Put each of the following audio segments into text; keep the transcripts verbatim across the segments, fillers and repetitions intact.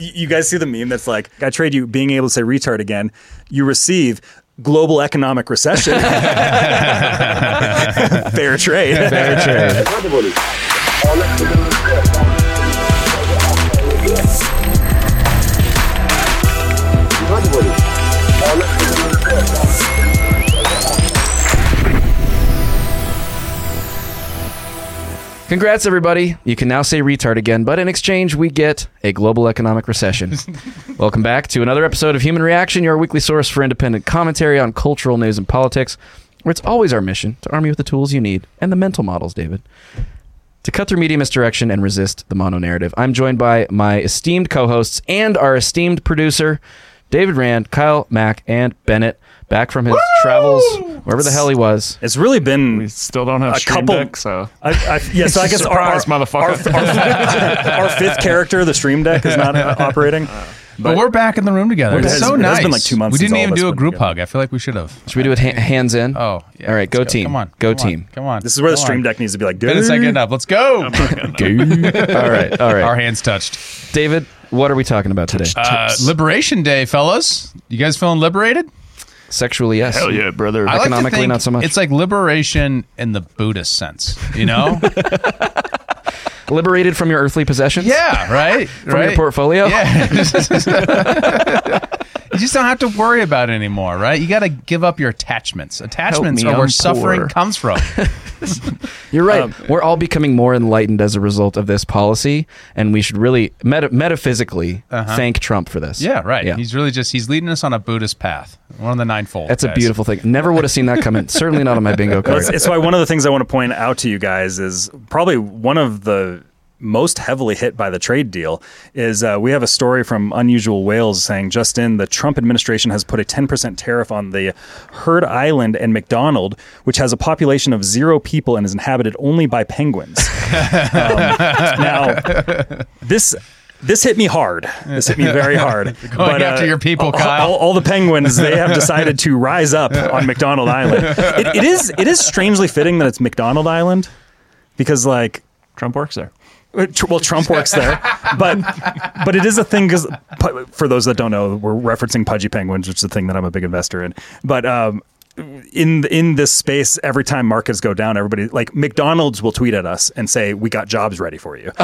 You guys see the meme that's like, I trade you being able to say retard again. You receive global economic recession. Fair trade. Fair trade. Congrats, everybody. You can now say retard again, but in exchange, we get a global economic recession. Welcome back to another episode of Human Reaction, your weekly source for independent commentary on cultural news and politics, where it's always our mission to arm you with the tools you need and the mental models, David, to cut through media misdirection and resist the mono-narrative. I'm joined by my esteemed co-hosts and our esteemed producer, David Rand, Kyle Mack, and Bennett, back from his Woo! travels, wherever the hell he was. It's really been We still don't have a Stream couple. Deck, so I, I, yeah, so I guess our, our, Surprise, motherfucker. Our, our, our fifth character, the Stream Deck, is not uh, operating. But, but we're back in the room together. It's so it nice. It's been like two months. We didn't since even all of us do a been group together. hug. I feel like we should have. Should we do it ha- hands in? Oh, yeah. All right, go, go team. Come on. Go come team. On, come on. This is where the come Stream on. Deck needs to be like, Get a second up. Let's go. all right, all right. Our hands touched. David, what are we talking about today? Uh, Liberation Day, fellas. You guys feeling liberated? Sexually, yes. hell yeah, brother. I like to Economically, think not so much. It's like liberation in the Buddhist sense, you know? Liberated from your earthly possessions? Yeah, right? From right? your portfolio? Yeah. You just don't have to worry about it anymore, right? You got to give up your attachments. Attachments me, are where I'm suffering poor. comes from. You're right. Um, We're all becoming more enlightened as a result of this policy, and we should really meta- metaphysically Uh-huh. thank Trump for this. Yeah, right. Yeah. He's really just, he's leading us on a Buddhist path. One of the ninefold. That's a guys. beautiful thing. Never would have seen that coming. Certainly not on my bingo Well, card. it's, it's why one of the things I want to point out to you guys is probably one of the most heavily hit by the trade deal is uh, we have a story from Unusual Whales saying just in the Trump administration has put a ten percent tariff on the Heard Island and McDonald, which has a population of zero people and is inhabited only by penguins. um, now, this... This hit me hard. This hit me very hard. Going but, after uh, your people, all, Kyle. All, all the penguins, they have decided to rise up on McDonald Island. It, it is it is strangely fitting that it's McDonald Island because, like, Trump works there. well, Trump works there, but but it is a thing because for those that don't know, we're referencing Pudgy Penguins, which is a thing that I'm a big investor in. But um, in in this space, every time markets go down, everybody like McDonald's will tweet at us and say, "We got jobs ready for you." So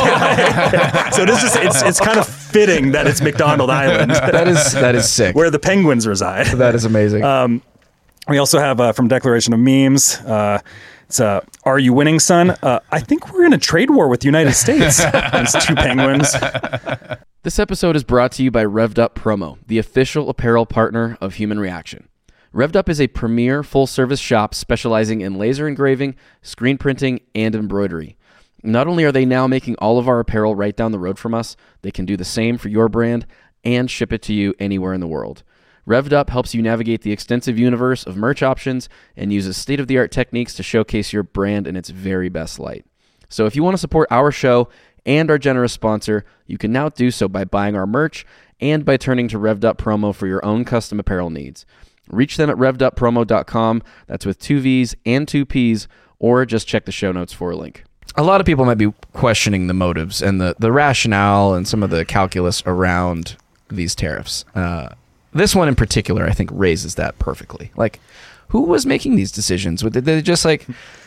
it is just it's it's kind of fitting that it's McDonald Island. That is that is sick. Where the penguins reside. That is amazing. Um, we also have uh, from Declaration of Memes. Uh, It's uh, Are You Winning, Son? Uh, I think we're in a trade war with the United States. It's two penguins. This episode is brought to you by Revved Up Promo, the official apparel partner of Human Reaction. Revved Up is a premier full-service shop specializing in laser engraving, screen printing, and embroidery. Not only are they now making all of our apparel right down the road from us, they can do the same for your brand and ship it to you anywhere in the world. Revved Up helps you navigate the extensive universe of merch options and uses state-of-the-art techniques to showcase your brand in its very best light. So if you want to support our show and our generous sponsor, you can now do so by buying our merch and by turning to Revved Up Promo for your own custom apparel needs. Reach them at revved up promo dot com. That's with two V's and two P's, or just check the show notes for a link. A lot of people might be questioning the motives and the, the rationale and some of the calculus around these tariffs. Uh, this one in particular, I think, raises that perfectly. Like, who was making these decisions? Did they just like...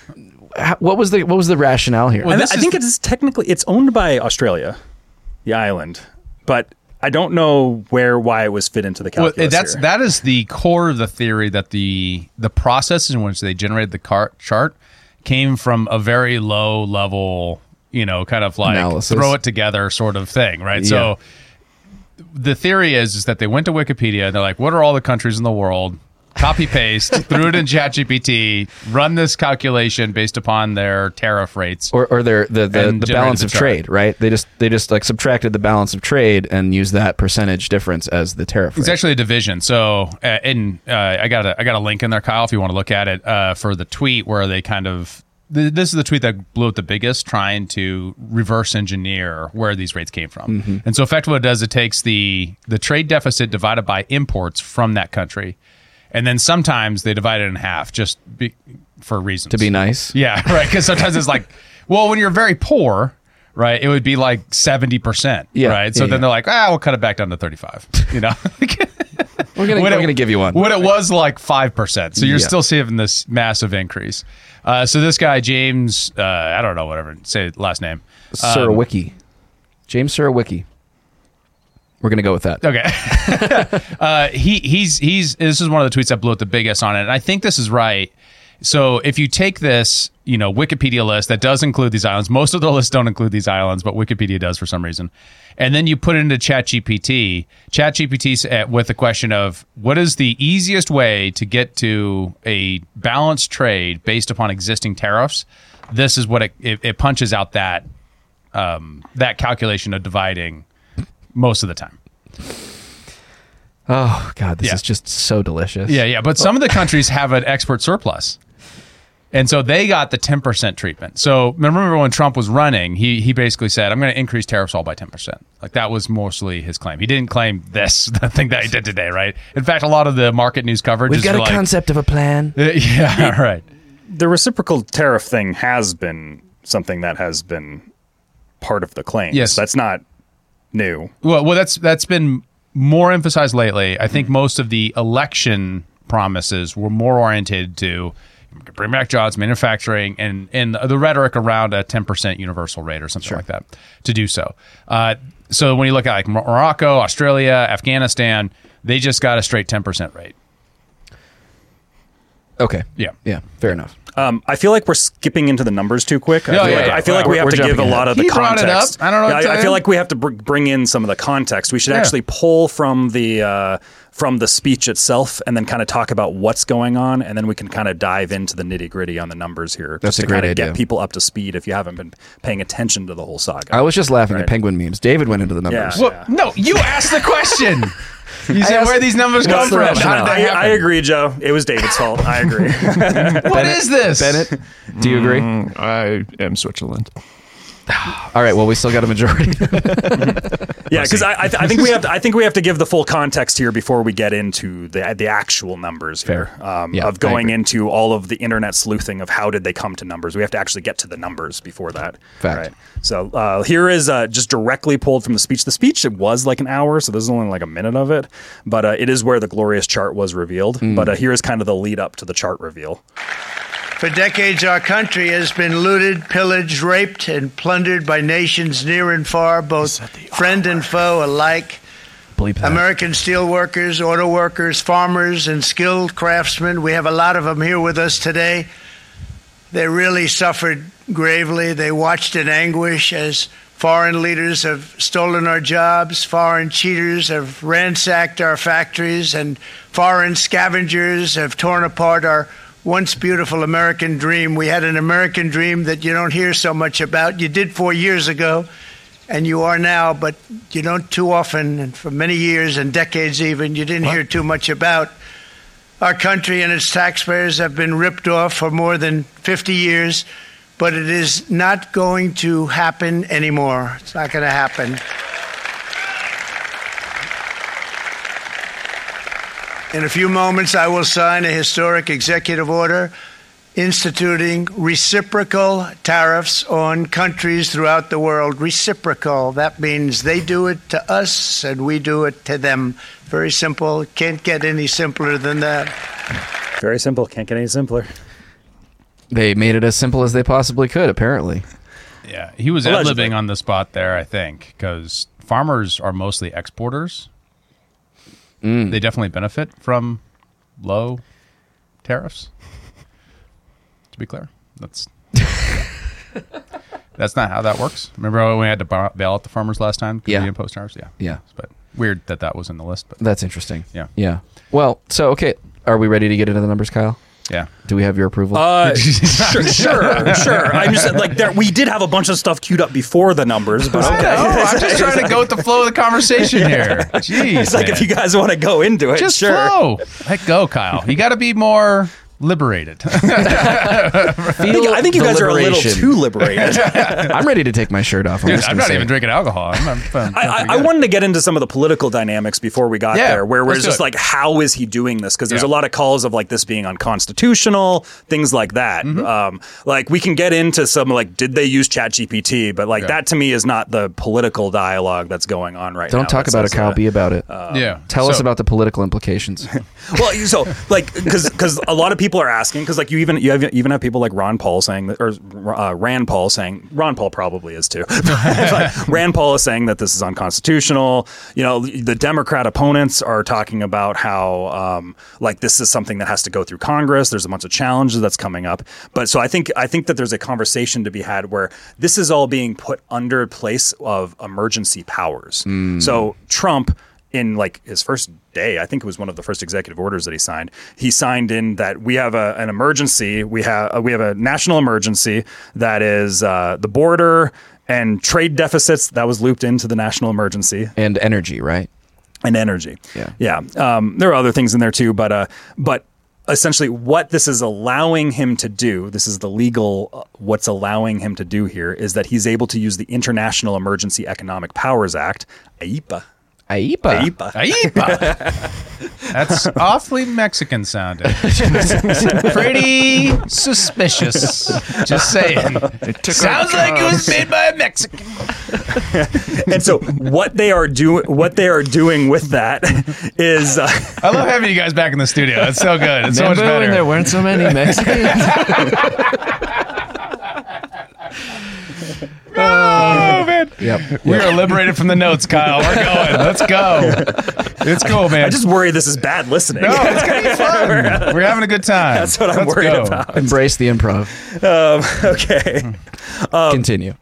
What was the what was the rationale here? Well, I, I think it's technically it's owned by Australia, the island, but I don't know where why it was fit into the calculus. Well, that's here. that is the core of the theory that the the process in which they generated the car- chart came from a very low level, you know, kind of like Analysis. Throw it together sort of thing, right? Yeah. So the theory is is that they went to Wikipedia and they're like, what are all the countries in the world? Copy paste, threw it in ChatGPT, run this calculation based upon their tariff rates, or or their the the, and the balance generated of the chart. trade, right? They just they just like subtracted the balance of trade and used that percentage difference as the tariff rate. It's actually a division. So, uh, and uh, I got a I got a link in there, Kyle, if you want to look at it uh, for the tweet where they kind of th- this is the tweet that blew up the biggest, trying to reverse engineer where these rates came from. Mm-hmm. And so, effectively, what it does it takes the the trade deficit divided by imports from that country, and then sometimes they divide it in half just be, for reasons to be nice. Yeah, right. Because sometimes it's like, well, when you're very poor, right, it would be like seventy percent, Yeah, right? So yeah, then yeah. they're like, ah, we'll cut it back down to thirty-five, you know? We're gonna, When we're it- gonna give you one. When it was like five percent. So you're Yeah. still seeing this massive increase. Uh, so this guy, James, uh, I don't know, whatever, say last name. Um, Surowiecki. James Surowiecki. We're gonna go with that. Okay. uh, he he's he's this is one of the tweets that blew up the biggest on it, and I think this is right. So if you take this, you know, Wikipedia list that does include these islands, most of the lists don't include these islands, but Wikipedia does for some reason, and then you put it into ChatGPT, ChatGPT with the question of what is the easiest way to get to a balanced trade based upon existing tariffs. This is what it it, it punches out that um, that calculation of dividing most of the time. Oh God, this Yeah. is just so delicious. Yeah, yeah. But some of the countries have an export surplus. And so they got the ten percent treatment. So remember when Trump was running, he he basically said, I'm going to increase tariffs all by ten percent. Like that was mostly his claim. He didn't claim this, the thing that he did today, right? In fact, a lot of the market news coverage We've is got a like, concept of a plan. Uh, yeah, right. The reciprocal tariff thing has been something that has been part of the claims. Yes. That's not new. Well, well, that's that's been more emphasized lately. I think most of the election promises were more oriented to bring back jobs, manufacturing, and and the rhetoric around a ten percent universal rate or something like that to do so. Uh, so when you look at like Morocco, Australia, Afghanistan, they just got a straight ten percent rate. Okay. Yeah. Yeah. Fair enough. Um, I feel like we're skipping into the numbers too quick. I Yeah, feel yeah, like, yeah. I feel like We're- we have we're to give a jumping lot of the He brought it context. up. I don't know what Yeah, to I, I tell feel you. like we have to br- bring in some of the context. We should Yeah. actually pull from the uh, from the speech itself and then kind of talk about what's going on, and then we can kind of dive into the nitty gritty on the numbers here. That's just a to great kind of idea. get people up to speed if you haven't been paying attention to the whole saga. I was just laughing Right. at penguin memes. David went into the numbers. Yeah. Well, no, you asked the question. You said asked- where these numbers come What's the from. rationale? How did that I, I happen? agree, Joe. It was David's fault. I agree. What is this? Bennett, do you agree? Mm, I am Switzerland. All right. Well, we still got a majority. Yeah, because I, I, th- I think we have to, I think we have to give the full context here before we get into the the actual numbers here, um, Yeah, of I going agree. into all of the internet sleuthing of how did they come to numbers. We have to actually get to the numbers before that. Fact. Right. So uh, here is uh, just directly pulled from the speech. The speech, it was like an hour, so this is only like a minute of it, but uh, it is where the glorious chart was revealed. Mm. But uh, here is kind of the lead up to the chart reveal. For decades, our country has been looted, pillaged, raped, and plundered by nations near and far, both friend and foe alike. Bleep that. American steel workers, auto workers, farmers, and skilled craftsmen. We have a lot of them here with us today. They really suffered gravely. They watched in anguish as foreign leaders have stolen our jobs, foreign cheaters have ransacked our factories, and foreign scavengers have torn apart our once beautiful American dream. We had an American dream that you don't hear so much about. You did four years ago, and you are now, but you don't too often, and for many years and decades even, you didn't hear too much about. Our country and its taxpayers have been ripped off for more than fifty years, but it is not going to happen anymore. It's not going to happen. In a few moments, I will sign a historic executive order instituting reciprocal tariffs on countries throughout the world. Reciprocal. That means they do it to us and we do it to them. Very simple. Can't get any simpler than that. Very simple. Can't get any simpler. They made it as simple as they possibly could, apparently. Yeah, he was Allegedly. ad-libbing on the spot there, I think, because farmers are mostly exporters. They definitely benefit from low tariffs. To be clear, that's that's not how that works. Remember when we had to ba- bail out the farmers last time? 'Cause Yeah. we imposed tariffs? Yeah. Yeah. But weird that that was in the list. But That's interesting. Yeah. Yeah. Well, so, okay. Are we ready to get into the numbers, Kyle? yeah. Do we have your approval? Uh, sure, sure, sure. I'm just like there, we did have a bunch of stuff queued up before the numbers, but I okay. know. I'm just trying to go with the flow of the conversation here. Jeez, It's like man. if you guys want to go into it, just sure. flow. Let go, Kyle. You got to be more liberated. I think, I think you guys are a little too liberated. I'm ready to take my shirt off. I'm, Dude, just I'm gonna not say even it. drinking alcohol. I'm, I'm, I'm I, I, I wanted to get into some of the political dynamics before we got Yeah, there, where we're let's do just it. like, how is he doing this? Because there's Yeah. a lot of calls of like this being unconstitutional, things like that. Mm-hmm. Um, like we can get into some like, did they use ChatGPT? But like Yeah. that to me is not the political dialogue that's going on right now. Don't talk It about it, says, Kyle. uh, Be about it. yeah. Tell us So- about the political implications. Well, you- so like because because a lot of people are asking because like you even you have, even have people like Ron Paul saying that, or uh, Rand Paul saying Ron Paul probably is too. But Rand Paul is saying that this is unconstitutional. You know, the Democrat opponents are talking about how um, like this is something that has to go through Congress. There's a bunch of challenges that's coming up. But so I think I think that there's a conversation to be had where this is all being put under place of emergency powers. So Trump, in like his first day, I think it was one of the first executive orders that he signed. He signed in that we have a, an emergency. We have uh, we have a national emergency that is uh, the border and trade deficits. That was looped into the national emergency. And energy, right? And energy. Yeah. yeah. Um, there are other things in there too, but uh, but essentially, what this is allowing him to do, this is the legal. Uh, what's allowing him to do here is that he's able to use the International Emergency Economic Powers Act, I E P A. A I P A. I E P A. I E P A. That's awfully Mexican sounding. Pretty suspicious. Just saying. Sounds like it was made by a Mexican. And so what they are doing, what they are doing with that is, uh, I love having you guys back in the studio. It's so good. It's so much Remember when there better. weren't so many Mexicans? Oh, man. Yep. We are liberated from the notes, Kyle. We're going. Let's go. It's cool, man. I just worry this is bad listening. no, it's going to be fun. We're having a good time. That's what I'm Let's worried go. about. Embrace the improv. Okay. Continue.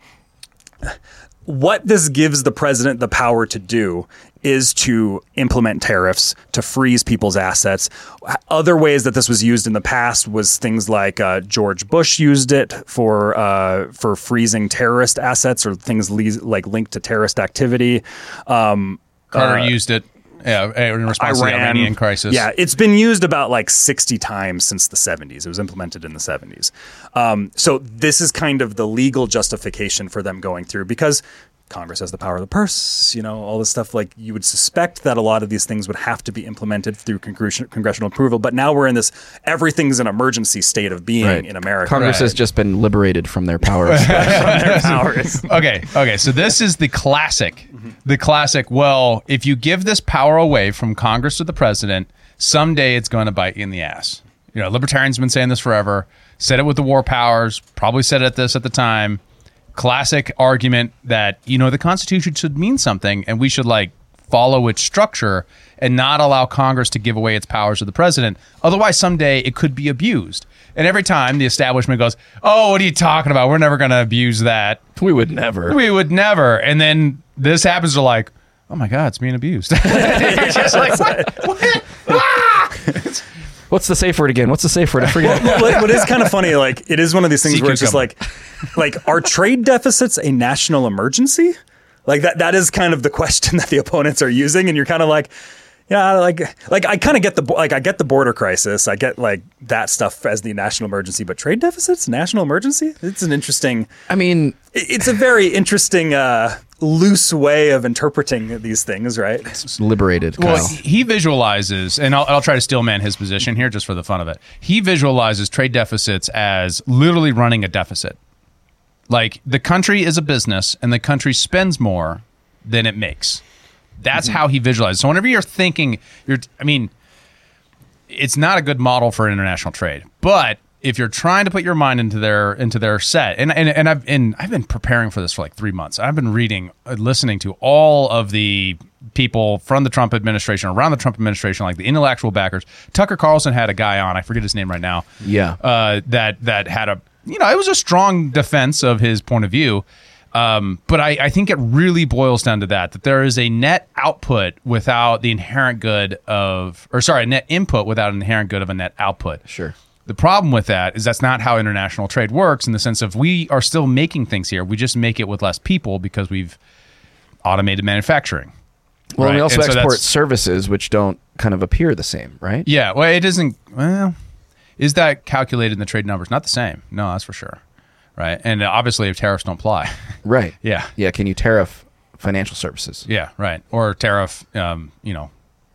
What this gives the president the power to do is to implement tariffs, to freeze people's assets. Other ways that this was used in the past was things like uh, George Bush used it for uh, for freezing terrorist assets or things le- like linked to terrorist activity. Um, Carter uh, used it yeah, in response to the Iranian crisis. Yeah, it's been used about like sixty times since the seventies. It was implemented in the seventies. Um, so this is kind of the legal justification for them going through because Congress has the power of the purse, you know, all this stuff. Like you would suspect that a lot of these things would have to be implemented through congressional, congressional approval. But now we're in this everything's an emergency state of being Right. in America. Congress Right. has just been liberated from their powers. Their powers. Okay, okay. So this is the classic. The classic, well, if you give this power away from Congress to the president, someday it's going to bite you in the ass. You know, libertarians have been saying this forever. Said it with the war powers, probably said it this at the time. Classic argument that, you know, the Constitution should mean something and we should like follow its structure and not allow Congress to give away its powers to the president. Otherwise, someday it could be abused. And every time the establishment goes, oh, what are you talking about? We're never going to abuse that. We would never. We would never. And then this happens, they're like, oh my God, it's being abused. You're just like, what? What? Ah! What's the safe word again? What's the safe word? I forget. what, what is kind of funny, like it is one of these things Sea where it's just cucumber. like, like are trade deficits a national emergency? Like that, that is kind of the question that the opponents are using. And you're kind of like, yeah, like, like I kind of get the, like I get the border crisis. I get like that stuff as the national emergency, but trade deficits, national emergency. It's an interesting, I mean, it's a very interesting, uh, loose way of interpreting these things, right? it's liberated, Kyle. Well, he visualizes, and I'll, I'll try to steelman his position here just for the fun of it. He visualizes trade deficits as literally running a deficit. Like the country is a business and the country spends more than it makes. That's mm-hmm. how he visualizes. So whenever you're thinking, you're, I mean, it's not a good model for international trade, but if you're trying to put your mind into their into their set, and and, and I've and I've been preparing for this for like three months. I've been reading, uh, listening to all of the people from the Trump administration, around the Trump administration, like the intellectual backers. Tucker Carlson had a guy on, I forget his name right now. Yeah, uh, that that had a you know it was a strong defense of his point of view. Um, but I, I think it really boils down to that, that there is a net output without the inherent good of, or sorry, a net input without an inherent good of a net output. sure. The problem with that is that's not how international trade works in the sense of we are still making things here. We just make it with less people because we've automated manufacturing. Well, and we Right. also And so export that's- services which don't kind of appear the same, right? Yeah, well, it isn't, well, is that calculated in the trade numbers? Not the same. No, that's for sure. Right. And obviously if tariffs don't apply. Right. Yeah. Yeah. Can you tariff financial services? Yeah. Right. Or tariff, um, you know,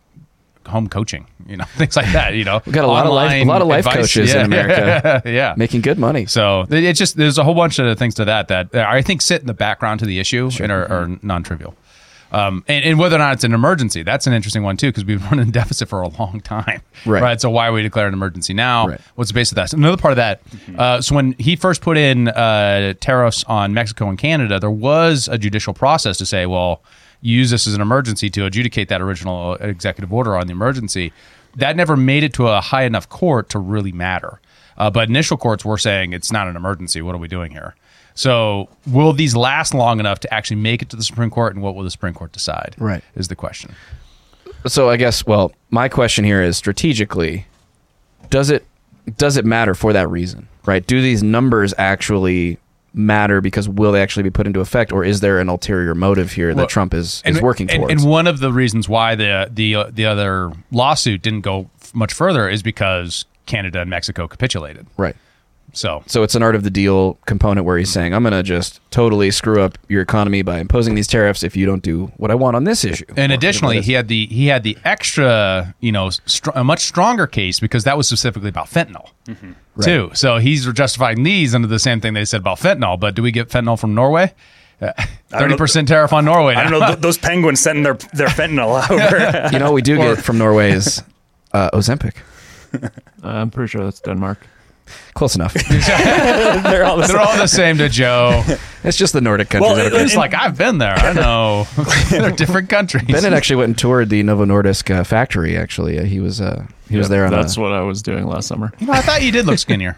home coaching, you know, things like that, you know. We've got a lot of life, a lot of life advice. coaches yeah. in America. yeah. Making good money. So it's just, there's a whole bunch of things to that that I think sit in the background to the issue Sure. and are, are non-trivial. Um, and, and whether or not it's an emergency, that's an interesting one too, because we've been running deficit for a long time. Right. right. So why we declare an emergency now? Right. What's the basis of that? So another part of that, mm-hmm. uh, so when he first put in uh, tariffs on Mexico and Canada, there was a judicial process to say, well, use this as an emergency to adjudicate that original executive order on the emergency. That never made it to a high enough court to really matter. Uh, but initial courts were saying it's not an emergency. What are we doing here? So will these last long enough to actually make it to the Supreme Court, and what will the Supreme Court decide? Right. Is the question. So I guess, well, my question here is strategically, does it does it matter for that reason, right? Do these numbers actually matter because will they actually be put into effect, or is there an ulterior motive here that Well, Trump is, and, is working and, towards? And one of the reasons why the the uh, the other lawsuit didn't go f- much further is because Canada and Mexico capitulated. Right. So So it's an art of the deal component where he's saying, I'm going to just totally screw up your economy by imposing these tariffs if you don't do what I want on this issue. And Or additionally, whatever it he had the he had the extra, you know, str- a much stronger case because that was specifically about fentanyl, mm-hmm. too. So he's justifying these under the same thing they said about fentanyl. But do we get fentanyl from Norway? Thirty percent tariff on Norway. Now. I don't know. Th- those penguins sending their their fentanyl over. is. You know, what we do get from Norway is uh, Ozempic. Uh, I'm pretty sure that's Denmark. Close enough. They're all the They're all the same to Joe. It's just the Nordic countries. Well, that are it- It's And- like I've been there. I know they're different countries. Bennett actually went and toured the Novo Nordisk uh, factory. Actually, uh, he was uh, he was Yeah, there on That's a. what I was doing last summer. You know, I thought you did look skinnier.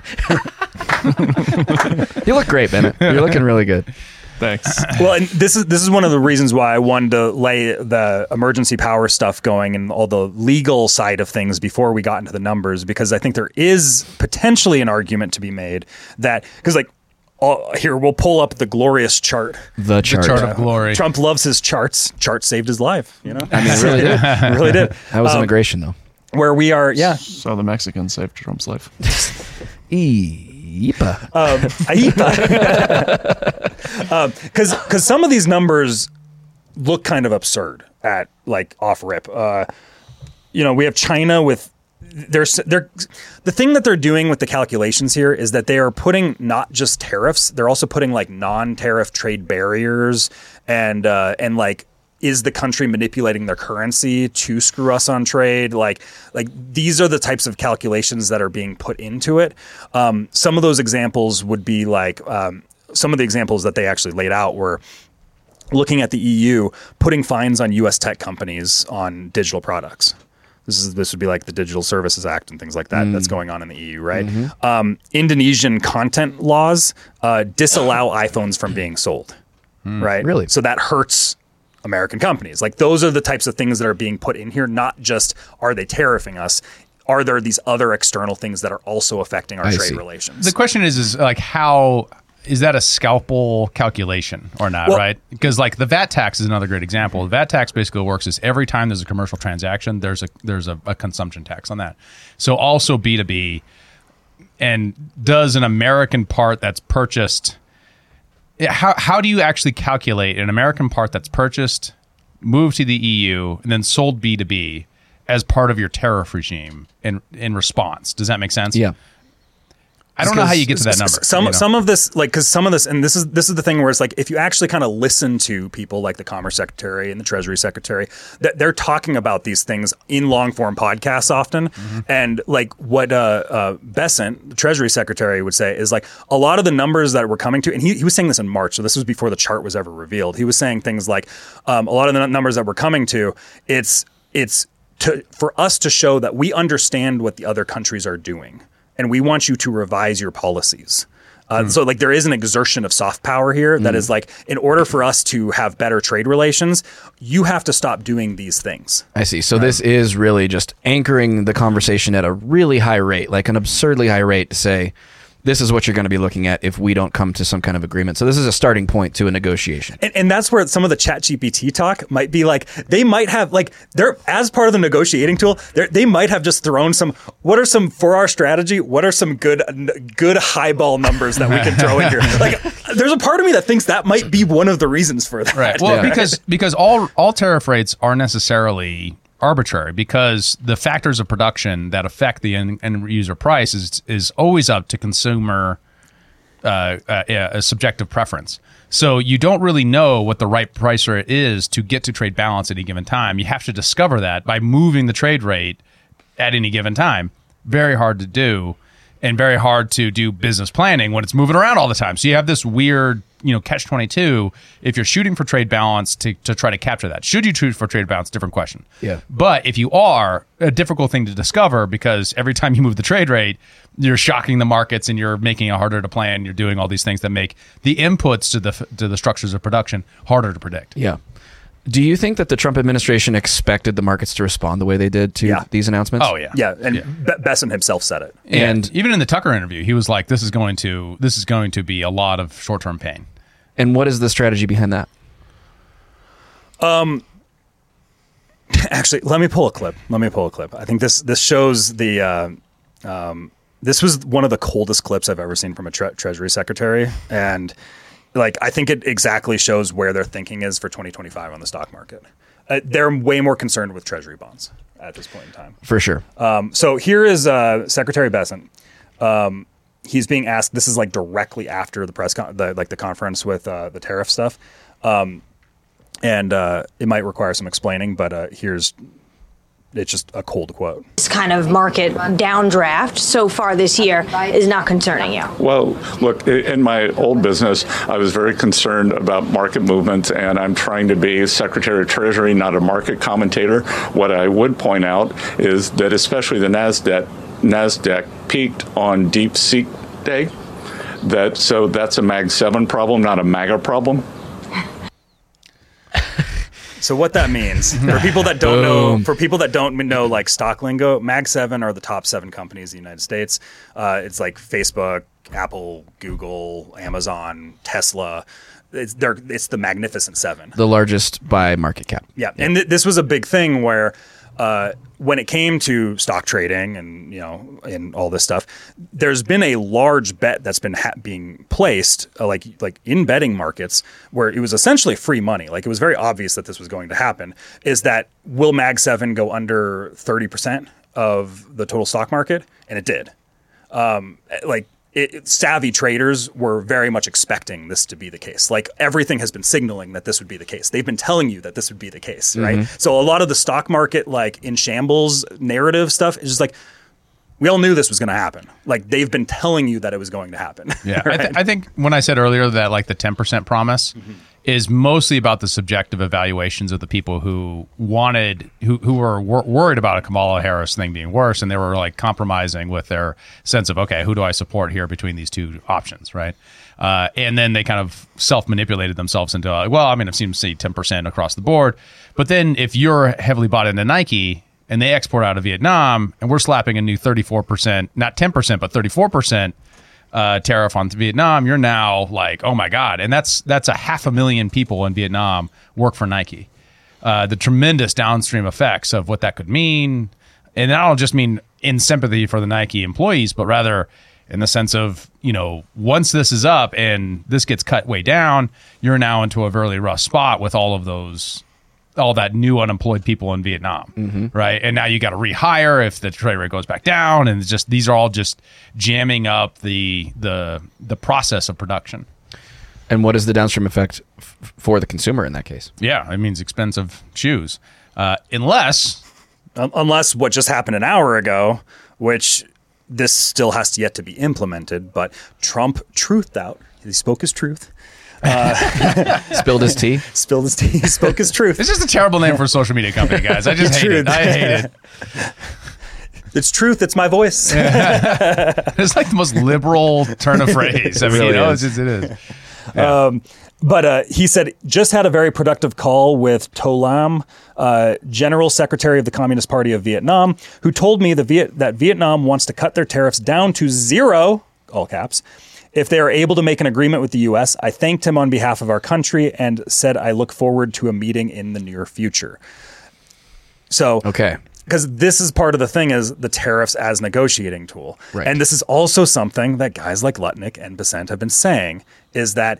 You look great, Bennett. You're looking really good. Thanks. Well, and this is this is one of the reasons why I wanted to lay the emergency power stuff going and all the legal side of things before we got into the numbers, because I think there is potentially an argument to be made that because like all, here we'll pull up the glorious chart. The chart. chart of glory. Trump loves his charts. Chart saved his life. You know, I mean, it really did. really did. That was Um, immigration, though. where we are, yeah. So the Mexicans saved Trump's life. Yeepa. Um, because um, because some of these numbers look kind of absurd at like off rip. Uh, you know, we have China with there's they're the thing that they're doing with the calculations here is that they are putting not just tariffs, they're also putting like non-tariff trade barriers and uh, and like. Is the country manipulating their currency to screw us on trade? Like, like these are the types of calculations that are being put into it. Um, some of those examples would be like um, some of the examples that they actually laid out were looking at the E U putting fines on U S tech companies on digital products. This is this would be like the Digital Services Act and things like that. Mm. That's going on in the E U, right? Mm-hmm. Um, Indonesian content laws uh, disallow iPhones from being sold, mm. right? Really? So that hurts American companies. Like those are the types of things that are being put in here. Not just are they tariffing us? Are there these other external things that are also affecting our I trade see. relations? The question is, is like how is that a scalpel calculation or not, Well- right? Because like the V A T tax is another great example. The V A T tax basically works is every time there's a commercial transaction, there's a there's a, a consumption tax on that. So also B two B, and does an American part that's purchased. How how do you actually calculate an American part that's purchased, moved to the E U, and then sold B two B as part of your tariff regime in in response? Does that make sense? Yeah. I don't know how you get to that number. Some you know? some of this, like, because some of this, and this is this is the thing where it's like, if you actually kind of listen to people like the Commerce Secretary and the Treasury Secretary, that they're talking about these things in long form podcasts often, mm-hmm. and like what uh, uh, Bessent, the Treasury Secretary, would say is like a lot of the numbers that we're coming to, and he, he was saying this in March, so this was before the chart was ever revealed. He was saying things like um, a lot of the numbers that we're coming to, it's it's to for us to show that we understand what the other countries are doing. And we want you to revise your policies. Uh, mm. So like there is an exertion of soft power here that mm. is like, in order for us to have better trade relations, you have to stop doing these things. I see. So right. This is really just anchoring the conversation at a really high rate, like an absurdly high rate to say, this is what you're going to be looking at if we don't come to some kind of agreement. So this is a starting point to a negotiation. And, and that's where some of the Chat G P T talk might be like, they might have, like, they're, as part of the negotiating tool, they might have just thrown some, what are some, for our strategy, what are some good, good highball numbers that we can throw in here? Like, there's a part of me that thinks that might be one of the reasons for that. Right. Well, Yeah. because because all all tariff rates aren't necessarily arbitrary, because the factors of production that affect the end, end user price is is always up to consumer uh, uh, yeah, a subjective preference. So you don't really know what the right price rate is to get to trade balance at any given time. You have to discover that by moving the trade rate at any given time. Very hard to do, and very hard to do business planning when it's moving around all the time. So you have this weird, you know, catch twenty-two if you're shooting for trade balance to, to try to capture that. Should you shoot for trade balance? Different question. Yeah. But if you are, a difficult thing to discover, because every time you move the trade rate, you're shocking the markets and you're making it harder to plan. You're doing all these things that make the inputs to the to the structures of production harder to predict. Yeah. Do you think that the Trump administration expected the markets to respond the way they did to Yeah. these announcements? Oh yeah. Yeah, and Yeah. Be- Besson himself said it. And And even in the Tucker interview, he was like, "This is going to this is going to be a lot of short term pain." and what is the strategy behind that? Actually, let me pull a clip. Let me pull a clip. I think this this shows the. Uh, um, this was one of the coldest clips I've ever seen from a tre- Treasury Secretary, and like I think it exactly shows where their thinking is for twenty twenty-five on the stock market. Uh, they're way more concerned with Treasury bonds at this point in time. For sure. Um, so here is uh, Secretary Besson. Um, he's being asked. This is like directly after the press, con- the, like the conference with uh, the tariff stuff, um, and uh, it might require some explaining. But uh, here's it's just a cold quote. This kind of market downdraft so far this year is not concerning you. Well, look, i- in my old business, I was very concerned about market movements, and I'm trying to be Secretary of Treasury, not a market commentator. What I would point out is that especially the NASDAQ, NASDAQ peaked on Deep Seek Day. That so that's a Mag seven problem, not a MAGA problem. So what that means for people that don't know, for people that don't know like stock lingo, Mag seven are the top seven companies in the United States. Uh, it's like Facebook, Apple, Google, Amazon, Tesla. It's they're it's the Magnificent Seven. The largest by market cap. Yeah, and th- this was a big thing where uh, when it came to stock trading and you know and all this stuff, there's been a large bet that's been ha- being placed uh, like like in betting markets where it was essentially free money. Like it was very obvious that this was going to happen. Is that will Mag seven go under thirty percent of the total stock market? And it did. Um, like. It, savvy traders were very much expecting this to be the case. Like everything has been signaling that this would be the case. They've been telling you that this would be the case, right? So a lot of the stock market, like in shambles narrative stuff is just like, we all knew this was going to happen. Like they've been telling you that it was going to happen. Yeah, right? I, th- I think when I said earlier that like the ten percent promise Mm-hmm. is mostly about the subjective evaluations of the people who wanted, who, who were wor- worried about a Kamala Harris thing being worse, and they were like compromising with their sense of, okay, who do I support here between these two options, right? Uh, and then they kind of self-manipulated themselves into, like, well, I mean, I've seen say ten percent across the board, but then if you're heavily bought into Nike and they export out of Vietnam, and we're slapping a new thirty-four percent, not ten percent, but thirty-four percent uh, tariff on Vietnam, you're now like, oh my God. And that's that's a half a million people in Vietnam work for Nike. Uh, the tremendous downstream effects of what that could mean. And I don't just mean in sympathy for the Nike employees, but rather in the sense of, you know, once this is up and this gets cut way down, you're now into a really rough spot with all of those all that new unemployed people in Vietnam, Mm-hmm. right? And now you got to rehire if the trade rate goes back down, and it's just these are all just jamming up the the the process of production. And what is the downstream effect f- for the consumer in that case? Yeah, it means expensive shoes, uh, unless Um, unless what just happened an hour ago, which this still has to yet to be implemented, but Trump truthed out. He spoke his truth. Spilled his tea? Spilled his tea. He spoke his truth. it's just a terrible name for a social media company, guys. I just hate it. I hate it. It's truth. It's my voice. It's like the most liberal turn of phrase. I mean, really you know, is. it's just, it is. Um, but uh, he said, just had a very productive call with To Lam, uh, General Secretary of the Communist Party of Vietnam, who told me the Viet- that Vietnam wants to cut their tariffs down to zero all caps. If they are able to make an agreement with the U S, I thanked him on behalf of our country and said I look forward to a meeting in the near future. So, Okay. because this is part of the thing is the tariffs as negotiating tool. Right. And this is also something that guys like Lutnick and Bessent have been saying is that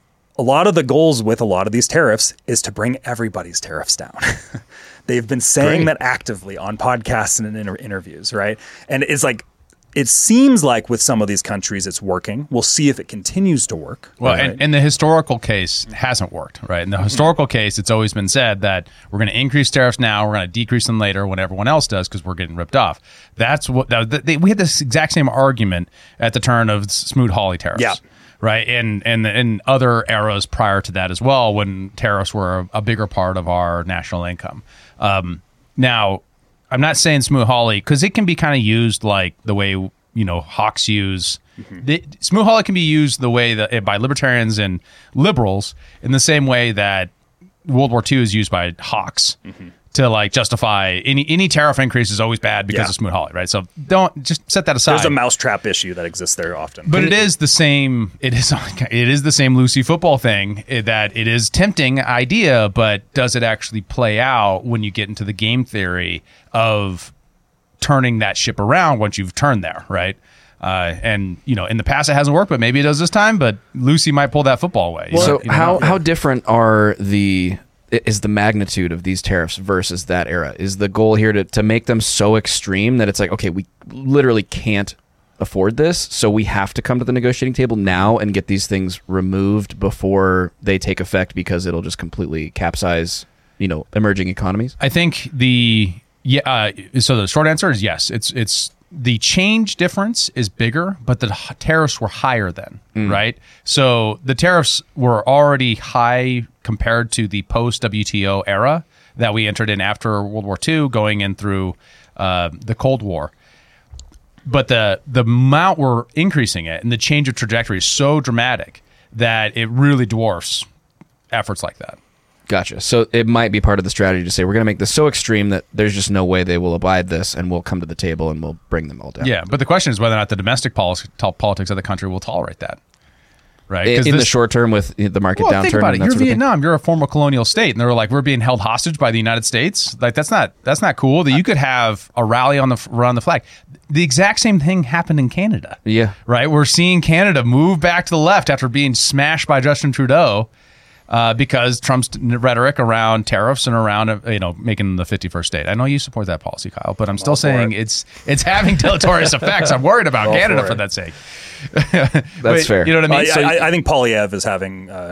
a lot of the goals with a lot of these tariffs is to bring everybody's tariffs down. They've been saying Great. that actively on podcasts and in inter- interviews, right? And it's like, it seems like with some of these countries it's working. We'll see if it continues to work. Well, right? and, and the historical case hasn't worked, right? In the historical case, it's always been said that we're going to increase tariffs now, we're going to decrease them later when everyone else does because we're getting ripped off. That's what that, they, we had this exact same argument at the turn of Smoot-Hawley tariffs. Yeah. Right, and and in other eras prior to that as well, when tariffs were a, a bigger part of our national income. Um, now, I'm not saying Smoot-Hawley because it can be kind of used like the way you know hawks use. Mm-hmm. Smoot-Hawley can be used the way that by libertarians and liberals in the same way that World War Two is used by hawks. Mm-hmm. To like justify any any tariff increase is always bad because Yeah. of Smoot-Hawley, right? So don't just set that aside. There's a mousetrap issue that exists there often. But it is the same. It is. It is the same Lucy football thing. eh, That it is tempting idea, but does it actually play out when you get into the game theory of turning that ship around once you've turned there, right? Uh, and you know, in the past it hasn't worked, but maybe it does this time. But Lucy might pull that football away. You So know- you know? how how different are the is the magnitude of these tariffs versus that era? Is the goal here to, to make them so extreme that it's like, okay, we literally can't afford this, so we have to come to the negotiating table now and get these things removed before they take effect because it'll just completely capsize, you know, emerging economies? I think the yeah. Uh, so the short answer is yes. It's it's the change difference is bigger, but the h- tariffs were higher then, right? So the tariffs were already high compared to the post W T O era that we entered in after World War Two, going in through uh, the Cold War. But the the amount we're increasing it and the change of trajectory is so dramatic that it really dwarfs efforts like that. Gotcha. So it might be part of the strategy to say we're going to make this so extreme that there's just no way they will abide this, and we'll come to the table and we'll bring them all down. Yeah, but the question is whether or not the domestic policy, politics of the country will tolerate that. Right? In, 'Cause in the this- short term with the market well, downturn. think about and it. that You're sort of thing. Vietnam. You're a former colonial state, and they were like, we're being held hostage by the United States. Like that's not that's not cool. That you could have a rally on the around the flag. The exact same thing happened in Canada. Yeah. Right. We're seeing Canada move back to the left after being smashed by Justin Trudeau. Uh, because Trump's rhetoric around tariffs and around uh, you know making the fifty-first state. I know you support that policy, Kyle, but I'm still saying it. it's it's having deleterious effects. I'm worried about All Canada for for, it. that sake. That's fair. You know what I Uh, mean? yeah, So- I, I think Polyev is having uh,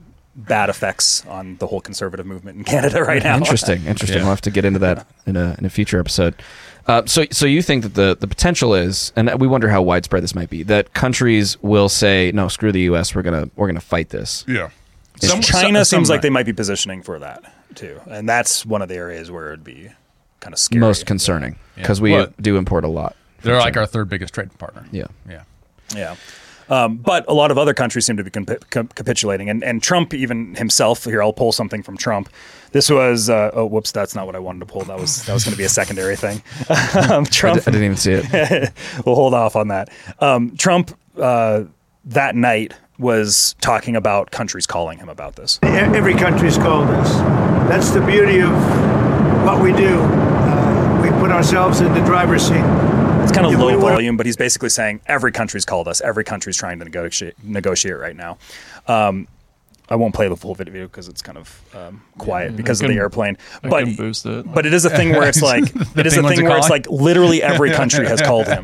bad effects on the whole conservative movement in Canada right now. Interesting, interesting. Yeah. We'll have to get into that in a in a future episode. Uh, so, so you think that the, the potential is, and we wonder how widespread this might be, that countries will say, "No, screw the U S. We're gonna we're gonna fight this." yeah. China some- seems some like might. they might be positioning for that too, and that's one of the areas where it'd be kind of scary. Most concerning because we Well, do import a lot. They're like our third biggest trade partner. Yeah. Yeah. Yeah. Um, but a lot of other countries seem to be comp- comp- capitulating. And, and Trump, even himself, here, I'll pull something from Trump. This was, uh, oh, whoops, that's not what I wanted to pull. That was that was going to be a secondary thing. um, I, Trump, d- I didn't even see it. we'll hold off on that. Um, Trump, uh, that night, was talking about countries calling him about this. Every country's called us. That's the beauty of what we do. Uh, we put ourselves in the driver's seat. It's kind of Yeah, low we wanna- volume, but he's basically saying every country's called us. Every country's trying to negotiate negotiate right now. Um, I won't play the full video because it's kind of um, quiet because I of the can- airplane. I But can boost it. but it is a thing where it's like it is a penguins thing are where it's calling? like literally every country has called him.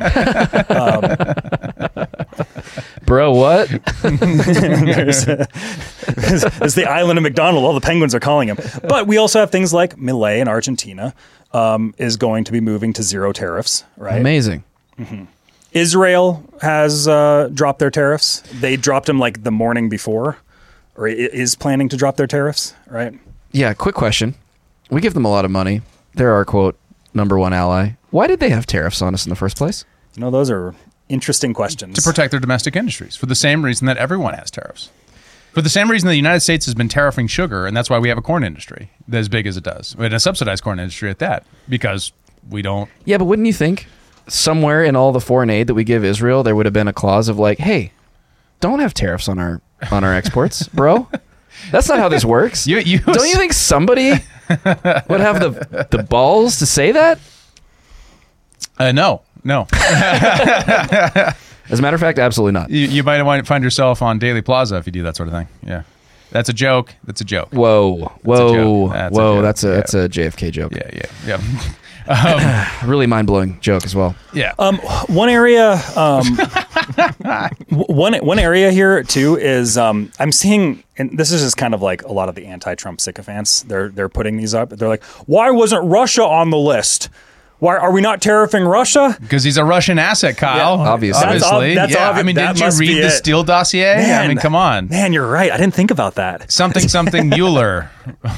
Bro, what? There's, there's the island of McDonald. All the penguins are calling him. But we also have things like Milei in Argentina um, is going to be moving to zero tariffs. Right. Amazing. Israel has uh, dropped their tariffs. They dropped them like the morning before, or i- is planning to drop their tariffs, right? Yeah, quick question. We give them a lot of money. They're our, quote, number one ally. Why did they have tariffs on us in the first place? You know, those are interesting questions. To protect their domestic industries for the same reason that everyone has tariffs. For the same reason the United States has been tariffing sugar, and that's why we have a corn industry as big as it does, and a subsidized corn industry at that, because we don't. Yeah, but wouldn't you think somewhere in all the foreign aid that we give Israel, there would have been a clause of like, hey, don't have tariffs on our on our exports, bro. That's not how this works. You, you don't you think somebody would have the the balls to say that? Uh, no, no. As a matter of fact, absolutely not. You, you might want to find yourself on Daily Plaza if you do that sort of thing. Yeah, that's a joke. That's a joke. Whoa, whoa, That's a whoa! joke. That's a Yeah. that's a J F K joke. Yeah, yeah, yeah. Um, Really mind blowing joke as well. yeah. Um, one area, um, w- one one area here too is um, I'm seeing, and this is just kind of like a lot of the anti-Trump sycophants. They're they're putting these up. They're like, why wasn't Russia on the list? Why are we not tariffing Russia? Because he's a Russian asset, Kyle. Yeah, obviously. That's ob- Obviously. that's yeah. obvi- I mean, that didn't you must be read the it. Steele dossier? Man, I mean, come on. man, you're right. I didn't think about that. Something, something Mueller.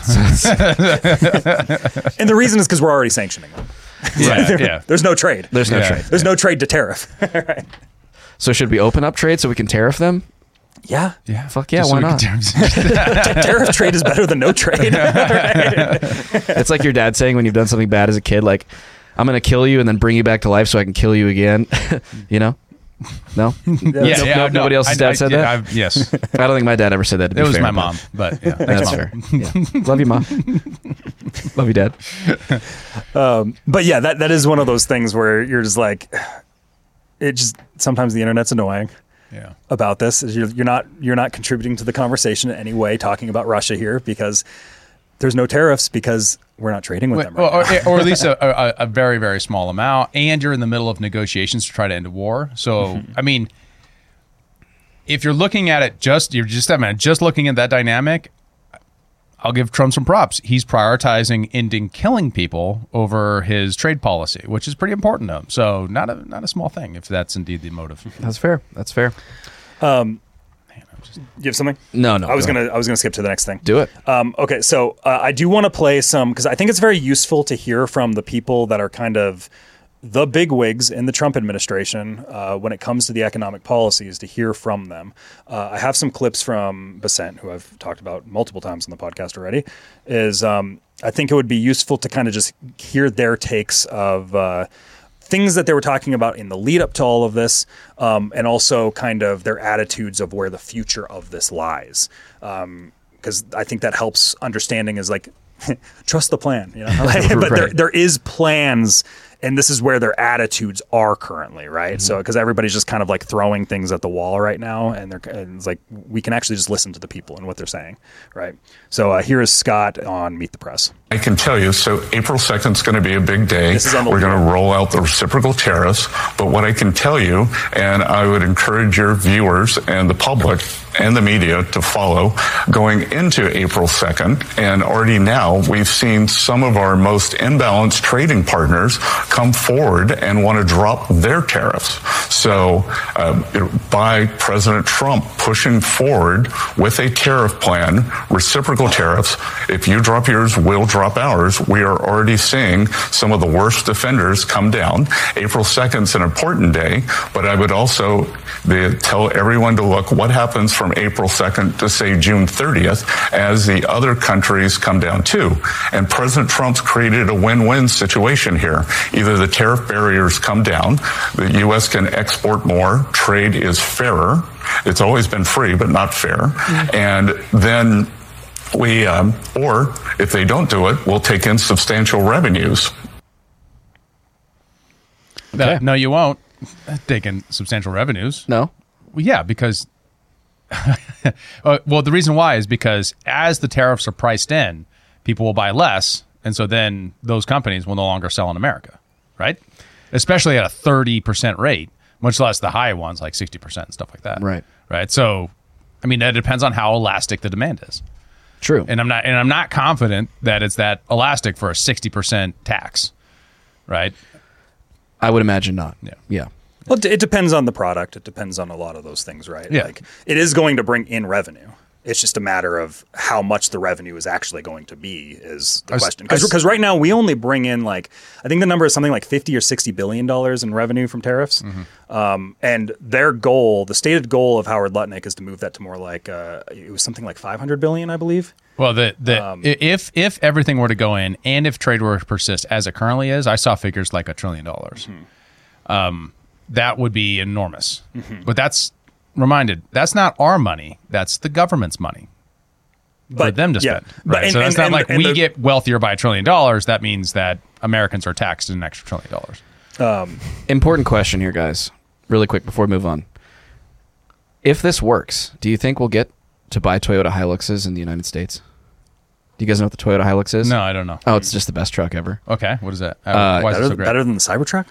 And the reason is because we're already sanctioning them. Yeah, yeah. There's no trade. There's no Yeah. trade. There's no trade to tariff. Right. So should we open up trade so we can tariff them? Yeah. Yeah. Fuck yeah, Just why so we not? can- T- tariff trade is better than no trade. It's like your dad saying when you've done something bad as a kid, like, I'm going to kill you and then bring you back to life so I can kill you again. You know? No? yeah, No- yeah, no- no, nobody else's I- dad I- said yeah, that? I've- yes. I don't think my dad ever said that. To be It was fair, my but mom, but yeah, That's thanks, fair. Mom. Yeah. Love you, Mom. Love you, Dad. Um, but yeah, that, that is one of those things where you're just like, it just, sometimes the internet's annoying Yeah. about this. Is You're, you're not, you're not contributing to the conversation in any way talking about Russia here because there's no tariffs because we're not trading with them right Well, now. or, or at least a, a, a very, very small amount, and you're in the middle of negotiations to try to end a war. So, I mean, if you're looking at it just, you're just, I mean, just looking at that dynamic, I'll give Trump some props. He's prioritizing ending killing people over his trade policy, which is pretty important to him. So, not a not a small thing if that's indeed the motive. That's fair. That's fair. You have something? No, no. I was go gonna ahead. I was gonna skip to the next thing. Do it. Um, okay, so uh, I do want to play some because I think it's very useful to hear from the people that are kind of the bigwigs in the Trump administration uh, when it comes to the economic policies, to hear from them. Uh, I have some clips from Bessent, who I've talked about multiple times on the podcast already. Is um, I think it would be useful to kind of just hear their takes of uh, things that they were talking about in the lead up to all of this, um, and also kind of their attitudes of where the future of this lies. Because I think that helps understanding is like, trust the plan, you know? Like, but there, Right. there is plans, and this is where their attitudes are currently, right? Mm-hmm. So, because everybody's just kind of like throwing things at the wall right now, and they're and it's like we can actually just listen to the people and what they're saying, right? So uh, here is Scott on Meet the Press. I can tell you, so April second is going to be a big day. This is on the We're going lead. to roll out the reciprocal tariffs. But what I can tell you, and I would encourage your viewers and the public and the media to follow, going into April second, and already now we've seen some of our most imbalanced trading partners come forward and want to drop their tariffs. So uh, by President Trump pushing forward with a tariff plan, reciprocal tariffs, if you drop yours, we'll drop ours. We are already seeing some of the worst offenders come down. April second is an important day, but I would also the, tell everyone to look what happens from April second to say June thirtieth as the other countries come down too. And President Trump's created a win-win situation here. Either the tariff barriers come down, the U S can export more, trade is fairer. It's always been free, but not fair. Mm-hmm. And then we, um, or if they don't do it, we'll take in substantial revenues. No, no, you won't. Taking substantial revenues. No. Well, yeah, because uh, well, the reason why is because as the tariffs are priced in, people will buy less, and so then those companies will no longer sell in America, right? Especially at a thirty percent rate, much less the high ones like sixty percent and stuff like that. Right. Right. So, I mean, that depends on how elastic the demand is. True. And I'm not and I'm not confident that it's that elastic for a sixty percent tax. Right? I would imagine not. Yeah. Yeah. Well, it, it depends on the product. It depends on a lot of those things, right? Yeah. Like it is going to bring in revenue. It's just a matter of how much the revenue is actually going to be is the I s- question. I s- Because right now we only bring in like I think the number is something like fifty or sixty billion dollars in revenue from tariffs. Mm-hmm. Um, and their goal, the stated goal of Howard Lutnick, is to move that to more like uh, it was something like five hundred billion, I believe. Well, the the Um, i- if if everything were to go in and if trade were to persist as it currently is, I saw figures like a trillion dollars. Mm-hmm. um, that would be enormous. Mm-hmm. But that's reminded that's not our money. That's the government's money. But, for them to yeah. spend. But, Right? and, so that's and, not and, like and we the, get wealthier by a trillion dollars. That means that Americans are taxed an extra trillion dollars. Um, Important question here, guys. Really quick before we move on. If this works, do you think we'll get to buy Toyota Hiluxes in the United States? Do you guys know what the Toyota Hilux is? No, I don't know. Oh, it's just the best truck ever. Okay, what is that? Uh, Uh, why is it better, so great? better than the Cybertruck?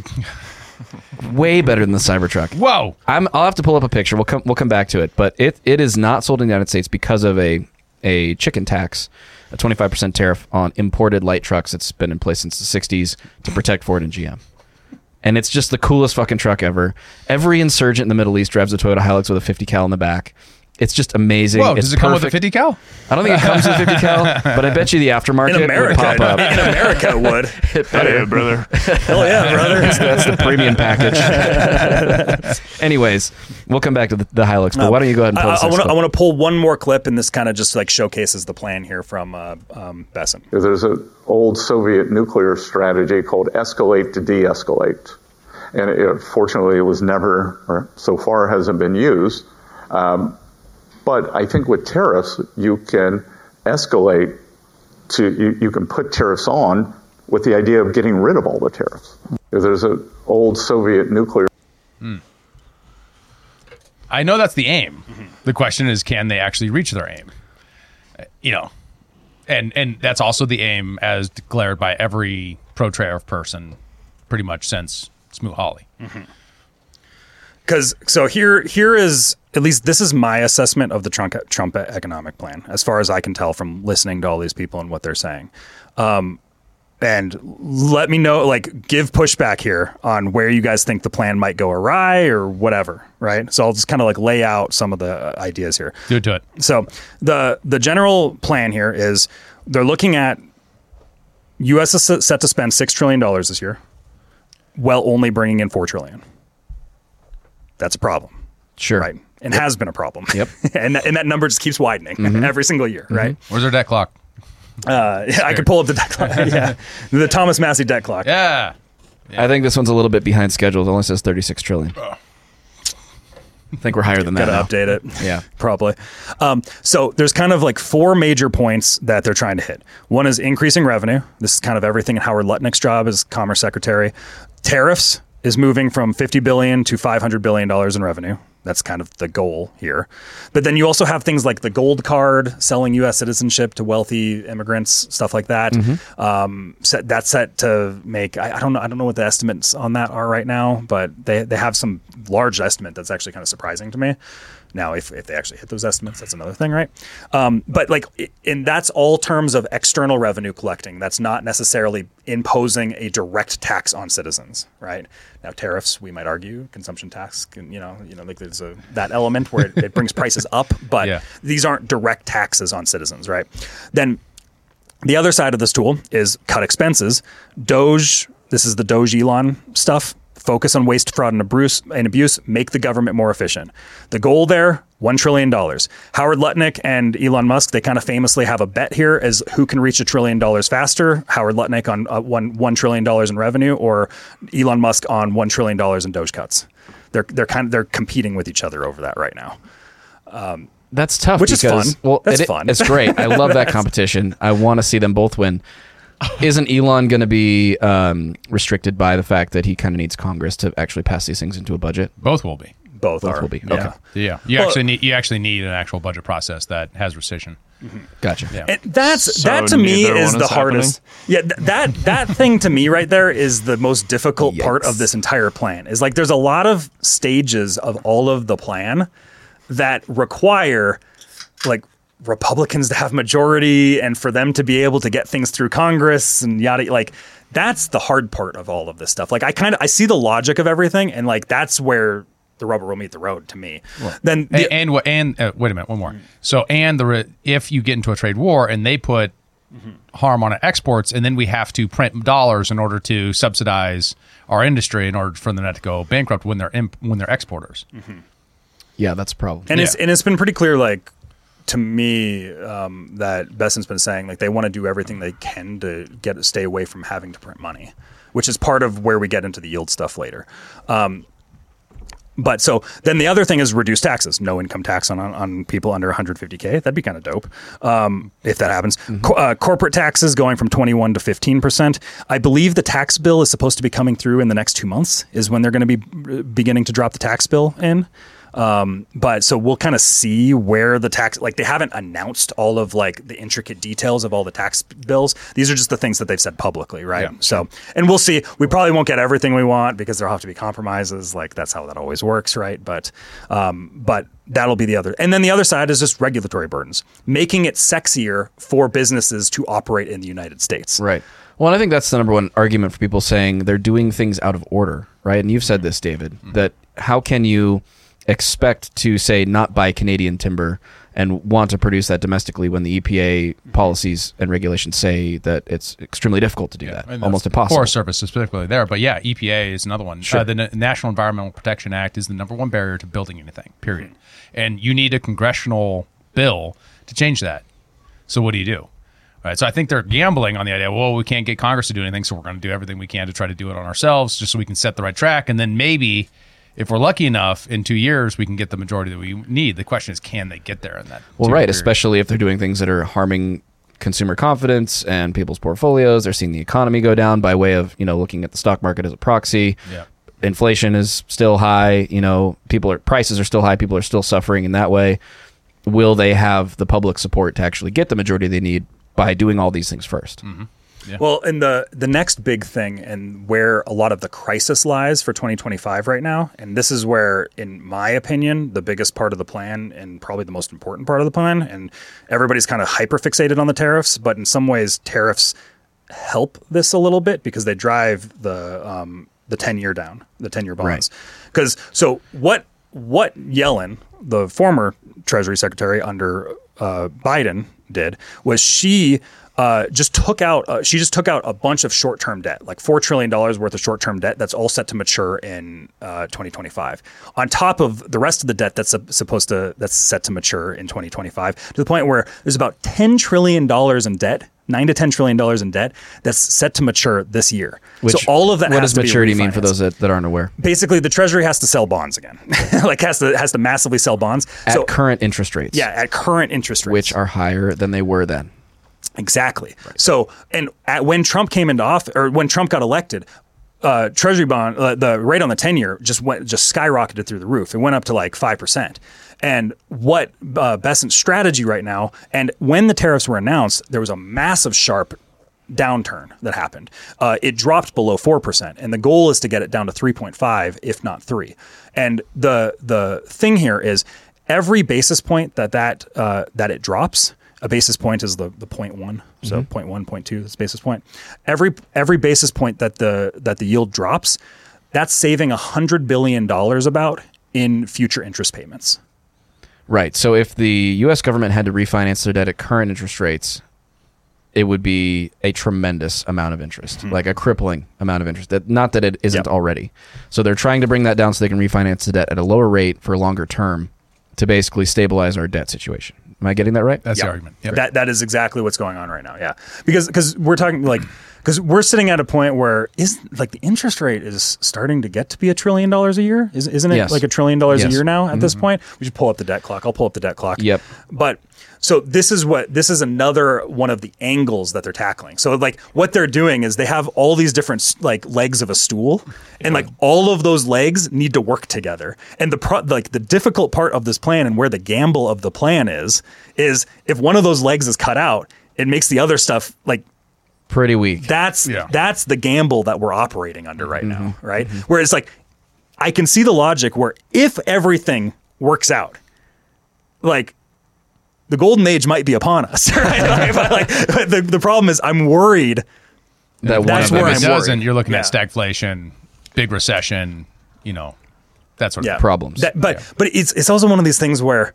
Way better than the Cybertruck. Whoa! I'm, I'll have to pull up a picture. We'll come. We'll come back to it. But it it is not sold in the United States because of a a chicken tax, a twenty-five percent tariff on imported light trucks that's been in place since the sixties to protect Ford and G M. And it's just the coolest fucking truck ever. Every insurgent in the Middle East drives a Toyota Hilux with a fifty cal in the back. It's just amazing. Whoa, it's does it come with a perfect. fifty cal? I don't think it comes with fifty cal, but I bet you the aftermarket In America, would pop up. in America it would. It better. Hey, brother. Hell yeah, brother. That's the premium package. Anyways, we'll come back to the, the Hilux, but why don't you go ahead and pull I, this I, next want to, I clip? want to pull one more clip, and this kind of just like showcases the plan here from uh, um, Besson. There's an old Soviet nuclear strategy called escalate to de-escalate. And it, fortunately, it was never, or so far hasn't been used. Um, but I think with tariffs, you can escalate to, you, you can put tariffs on with the idea of getting rid of all the tariffs. There's an old Soviet nuclear. Mm. I know that's the aim. Mm-hmm. The question is, can they actually reach their aim? You know, and and that's also the aim as declared by every pro-tariff person pretty much since Smoot-Hawley. Because so here here is at least this is my assessment of the Trump Trump economic plan, as far as I can tell from listening to all these people and what they're saying. Um, and let me know, like, give pushback here on where you guys think the plan might go awry or whatever, right? So I'll just kind of like lay out some of the ideas here. Do it to it. So the the general plan here is they're looking at U S is set to spend six trillion dollars this year, while only bringing in four trillion dollars. That's a problem. Sure. Right. And yep. has been a problem. Yep. and, and that number just keeps widening mm-hmm. every single year, mm-hmm. right? Where's our debt clock? Uh, yeah, I could pull up the debt clock. Yeah. The Thomas Massey debt clock. Yeah. yeah. I think this one's a little bit behind schedule. It only says thirty-six trillion. Oh. I think we're higher than that. Gotta now. update it. Yeah. Probably. Um, so there's kind of like four major points that they're trying to hit. One is increasing revenue. This is kind of everything in Howard Lutnick's job as Commerce Secretary. Tariffs is moving from fifty billion dollars to five hundred billion dollars in revenue. That's kind of the goal here. But then you also have things like the gold card, selling U S citizenship to wealthy immigrants, stuff like that. Mm-hmm. Um, set, that's set to make, I, I don't know, I don't know what the estimates on that are right now, but they, they have some large estimate that's actually kind of surprising to me. Now, if, if they actually hit those estimates, that's another thing, right? Um, but like, and that's all terms of external revenue collecting. That's not necessarily imposing a direct tax on citizens, right? Now, tariffs, we might argue, consumption tax, can, you know, you know, like there's a that element where it, it brings prices up, but yeah. these aren't direct taxes on citizens, right? Then the other side of this tool is cut expenses. Doge, this is the Doge Elon stuff. Focus on waste, fraud, and abuse, and abuse, make the government more efficient. The goal there, one trillion dollars. Howard Lutnick and Elon Musk, they kind of famously have a bet here as who can reach a trillion dollars faster. Howard Lutnick on uh, one, one trillion dollars in revenue, or Elon Musk on one trillion dollars in Doge cuts. They're, they're, kind of, they're competing with each other over that right now. Um, That's tough. Which because, is fun. Well, That's it, fun. It's great. I love that competition. I want to see them both win. Isn't Elon going to be um, restricted by the fact that he kind of needs Congress to actually pass these things into a budget? Both will be. Both, Both are. will be. Yeah. Okay. Yeah. You Well, actually need you actually need an actual budget process that has rescission. Mm-hmm. Gotcha. Yeah. And that's So that to me neither is one the is hardest. Yeah, th- that that thing to me right there is the most difficult part Yikes. of this entire plan. Is like there's a lot of stages of all of the plan that require like Republicans to have majority and for them to be able to get things through Congress and yada. Like that's the hard part of all of this stuff. Like I kind of I see the logic of everything, and like that's where the rubber will meet the road to me. Well, then the, and and, and uh, wait a minute, one more. So and the re- if you get into a trade war and they put mm-hmm. harm on exports, and then we have to print dollars in order to subsidize our industry in order for them not to go bankrupt when they're imp- when they're exporters. Mm-hmm. Yeah, that's a problem. And Yeah. it's and it's been pretty clear, like to me um, that Besson's been saying, like they want to do everything they can to get stay away from having to print money, which is part of where we get into the yield stuff later. Um, But so then the other thing is reduced taxes, no income tax on, on people under one hundred fifty K. That'd be kind of dope um, if that happens. Mm-hmm. Co- uh, corporate taxes going from twenty-one to fifteen percent. I believe the tax bill is supposed to be coming through in the next two months is when they're going to be beginning to drop the tax bill in. Um, but so we'll kind of see where the tax, like they haven't announced all of like the intricate details of all the tax bills. These are just the things that they've said publicly. Right. Yeah. So, and we'll see, we probably won't get everything we want because there'll have to be compromises. Like that's how that always works. Right. But, um, but that'll be the other. And then the other side is just regulatory burdens, making it sexier for businesses to operate in the United States. Right. Well, and I think that's the number one argument for people saying they're doing things out of order. Right. And you've said this, David, mm-hmm. that how can you expect to say not buy Canadian timber and want to produce that domestically when the E P A policies and regulations say that it's extremely difficult to do yeah, that, almost impossible. Forest Service specifically there, but yeah, E P A is another one. Sure. Uh, the N- National Environmental Protection Act is the number one barrier to building anything, period. And you need a congressional bill to change that. So what do you do? Right, so I think they're gambling on the idea, well, we can't get Congress to do anything, so we're going to do everything we can to try to do it on ourselves just so we can set the right track, and then maybe if we're lucky enough, in two years, we can get the majority that we need. The question is, can they get there in that? Well, right, period? especially if they're doing things that are harming consumer confidence and people's portfolios. They're seeing the economy go down by way of, you know, looking at the stock market as a proxy. Yeah. Inflation is still high. You know, people are prices are still high. People are still suffering in that way. Will they have the public support to actually get the majority they need by doing all these things first? Mm-hmm. Yeah. Well, and the the next big thing and where a lot of the crisis lies for twenty twenty-five right now, and this is where, in my opinion, the biggest part of the plan and probably the most important part of the plan, and everybody's kind of hyper fixated on the tariffs, but in some ways tariffs help this a little bit because they drive the um, the ten-year down, the ten-year bonds. Because right. so what what Yellen, the former Treasury Secretary under uh, Biden, did was she uh, just took out uh, she just took out a bunch of short-term debt, like four trillion dollars worth of short-term debt that's all set to mature in uh, twenty twenty-five. On top of the rest of the debt that's uh, supposed to that's set to mature in twenty twenty-five, to the point where there's about ten trillion dollars in debt. Nine to ten trillion dollars in debt that's set to mature this year. Which, so all of that. What has does to maturity be mean for those that, that aren't aware? Basically, the Treasury has to sell bonds again, like has to has to massively sell bonds at so, current interest rates. Yeah, at current interest rates, which are higher than they were then. Exactly. Right. So, and at, when Trump came into office, or when Trump got elected, uh, Treasury bond, uh, the rate on the ten year just went just skyrocketed through the roof. It went up to like five percent. And what uh, Besson's strategy right now, and when the tariffs were announced, there was a massive sharp downturn that happened. Uh, it dropped below four percent, and the goal is to get it down to three point five, if not three. And the the thing here is every basis point that that uh, that it drops, a basis point is the the point one, so mm-hmm. point one, point two, this basis point. Every every basis point that the that the yield drops, that's saving a hundred billion dollars about in future interest payments. Right. So if the U S government had to refinance their debt at current interest rates, it would be a tremendous amount of interest, mm-hmm. like a crippling amount of interest. That not that it isn't yep. already. So they're trying to bring that down so they can refinance the debt at a lower rate for a longer term to basically stabilize our debt situation. Am I getting that right? That's yep. the argument. Yep. That that is exactly what's going on right now. Yeah, because because we're talking like because we're sitting at a point where is like the interest rate is starting to get to be a trillion dollars a year. Is, isn't it yes. like a trillion dollars yes. a year now at mm-hmm. this point? We should pull up the debt clock. I'll pull up the debt clock. Yep. But so this is what this is another one of the angles that they're tackling. So like what they're doing is they have all these different like legs of a stool, and like all of those legs need to work together. And the pro- like the difficult part of this plan and where the gamble of the plan is is if one of those legs is cut out, it makes the other stuff like pretty weak. That's yeah. that's the gamble that we're operating under right mm-hmm. now, right? Mm-hmm. Where it's like I can see the logic where if everything works out, like the golden age might be upon us, right? But like, but the the problem is I'm worried that that's one where if I'm it doesn't, worried. you're looking yeah. at stagflation, big recession, you know, that sort of yeah. thing. problems. That, but yeah. but it's it's also one of these things where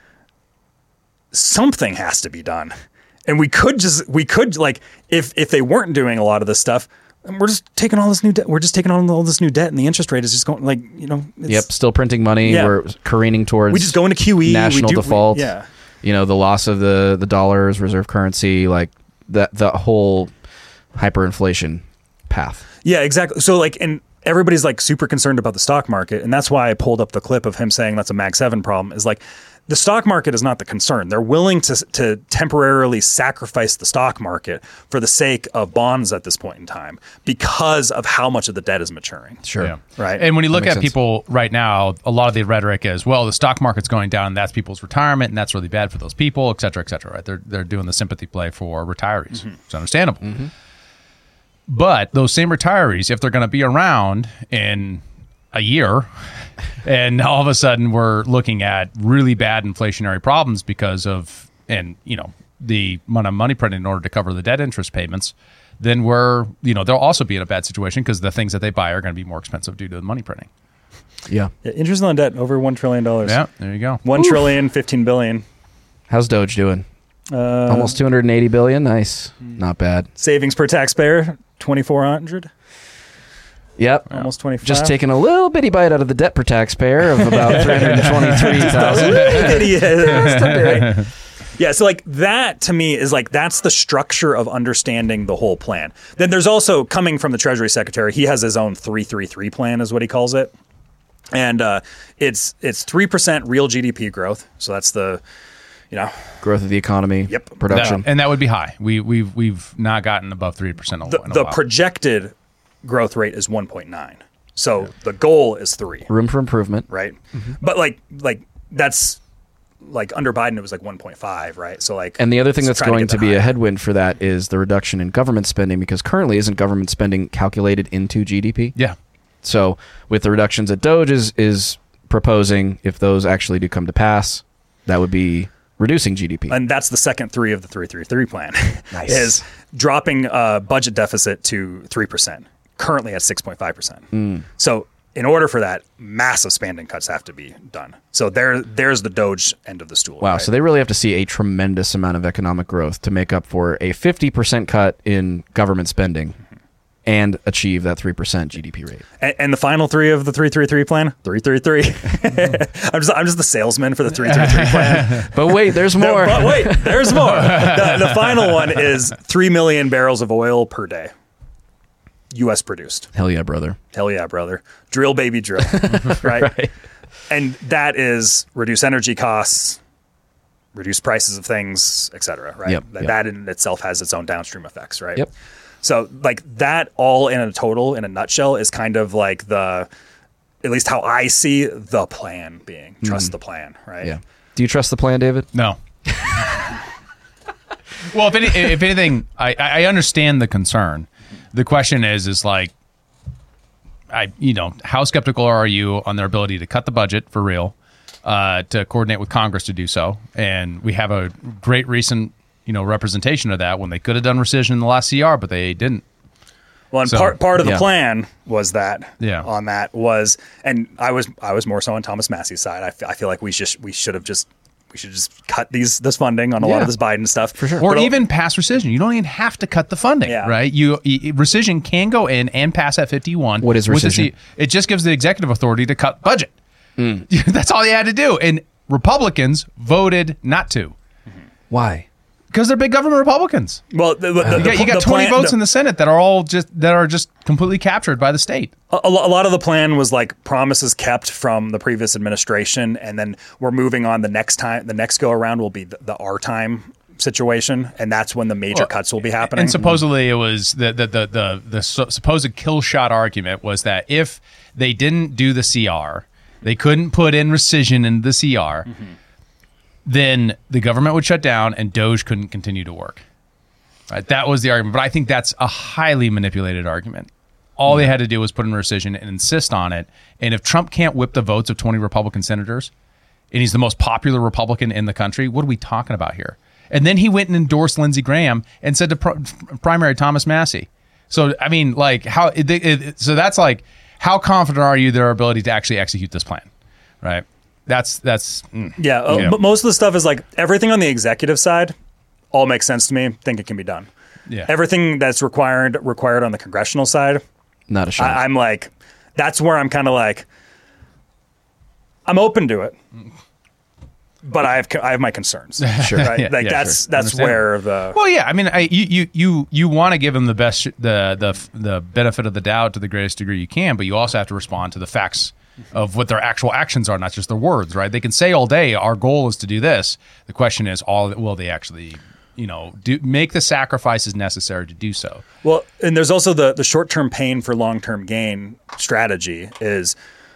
something has to be done, and we could just we could like if if they weren't doing a lot of this stuff, we're just taking all this new debt. We're just taking on all this new debt, and the interest rate is just going like you know. It's, yep, still printing money. Yeah. We're careening towards. We just go into Q E. national we do, default. We, yeah. You know, the loss of the the dollar's reserve currency, like that the whole hyperinflation path. Yeah, exactly. So like, and everybody's like super concerned about the stock market, and that's why I pulled up the clip of him saying that's a Mag seven problem. Is like, the stock market is not the concern. They're willing to to temporarily sacrifice the stock market for the sake of bonds at this point in time because of how much of the debt is maturing. Sure. Yeah. Right. And when you look makes at sense. people right now, a lot of the rhetoric is, well, the stock market's going down, and that's people's retirement, and that's really bad for those people, et cetera, et cetera, right? They're, they're doing the sympathy play for retirees. Mm-hmm. It's understandable. Mm-hmm. But those same retirees, if they're going to be around in a year, and all of a sudden we're looking at really bad inflationary problems because of, and you know, the amount of money printed in order to cover the debt interest payments, then we're, you know, they'll also be in a bad situation because the things that they buy are going to be more expensive due to the money printing. Yeah. Yeah, interest on debt over one trillion dollars. Yeah, there you go. One trillion, fifteen billion. How's Doge doing? Uh, Almost two hundred eighty billion. Nice. Not bad. savings per taxpayer, twenty-four hundred. Yep. Almost twenty-five. Just taking a little bitty bite out of the debt per taxpayer of about three hundred twenty-three thousand. Yeah, yeah, so like that to me is like that's the structure of understanding the whole plan. Then there's also, coming from the Treasury Secretary, he has his own three three three plan is what he calls it. And uh, it's it's three percent real G D P growth. So that's the, you know, Growth of the economy. Yep. Production. That- and that would be high. We, we've we've not gotten above three percent in a the, in a the while. projected growth rate is one point nine. So the goal is three, Room for improvement. right? But like like that's like under Biden it was like one point five, right? So like And the other thing it's that's trying going to get be that a high. headwind for that is the reduction in government spending, because currently isn't government spending calculated into G D P? Yeah. So with the reductions that Doge is, is proposing, if those actually do come to pass, that would be reducing G D P. And that's the second three of the three three three plan. Nice. Is dropping uh, budget deficit to three percent, currently at six point five percent. Mm. So in order for that, massive spending cuts have to be done. So there, there's the Doge end of the stool. Wow, right? so they really have to see a tremendous amount of economic growth to make up for a fifty percent cut in government spending and achieve that three percent G D P rate. And, and the final three of the three three three plan, three three three. I'm just I'm just the salesman for the three three three plan. But wait, there's No, more. but wait, there's more. The, the final one is three million barrels of oil per day, U S produced. Hell yeah, brother. Hell yeah, brother. Drill, baby, drill. right? Right. And that is reduce energy costs, reduce prices of things, et cetera. Right? Yep, That, yep. that in itself has its own downstream effects, right? Yep. So like that all in a total, in a nutshell, is kind of like the, at least how I see the plan being. Trust the plan, right? Yeah. Do you trust the plan, David? No. Well, if, any, if anything, I, I understand the concern. The question is, is like, I you know, how skeptical are you on their ability to cut the budget for real, uh, to coordinate with Congress to do so? And we have a great recent, you know, representation of that when they could have done rescission in the last C R, but they didn't. Well, and So, part part of the yeah. plan was that. Yeah. On that was, and I was I was more so on Thomas Massey's side. I, f- I feel like we just we should have just we should just cut these this funding on a lot Yeah. of this Biden stuff for sure. Or even pass rescission. You don't even have to cut the funding, Yeah. right? You y- rescission can go in and pass at fifty-one. What is with the rescission? C- It just gives the executive authority to cut budget. That's all they had to do. And Republicans voted not to Why? because they're big government Republicans. Well, the, the, You got, you got the twenty plan- votes the- in the Senate that are all just that are just completely captured by the state. A, a lo- a lot of the plan was like promises kept from the previous administration, and then we're moving on. The next time, the next go around will be the, the our time situation, and that's when the major Well, cuts will be happening. And supposedly it was the the the the, the su- supposed kill shot argument was that if they didn't do the C R, they couldn't put in rescission in the C R, Mm-hmm. then the government would shut down and Doge couldn't continue to work. Right? That was the argument. But I think that's a highly manipulated argument. All they had to do was put in rescission and insist on it. And if Trump can't whip the votes of twenty Republican senators, and he's the most popular Republican in the country, what are we talking about here? And then he went and endorsed Lindsey Graham and said to pr- primary Thomas Massey. So, I mean, like, how, it, it, so that's like, how confident are you in their ability to actually execute this plan? Right? That's, that's, mm. yeah, uh, Yeah. but most of the stuff is like everything on the executive side all makes sense to me. Think it can be done. Yeah. Everything that's required required on the congressional side, Not a shot. I, I'm like, that's where I'm kind of like, I'm open to it. but I have I have my concerns. Sure. Right? Yeah, like yeah, that's sure. that's where the Well, yeah, I mean, I, you you you you want to give them the best, the the the benefit of the doubt to the greatest degree you can, but you also have to respond to the facts of what their actual actions are, not just their words. Right? They can say all day, "Our goal is to do this." The question is, all will they actually, you know, do make the sacrifices necessary to do so? well, and there's also the the short term pain for long term gain strategy is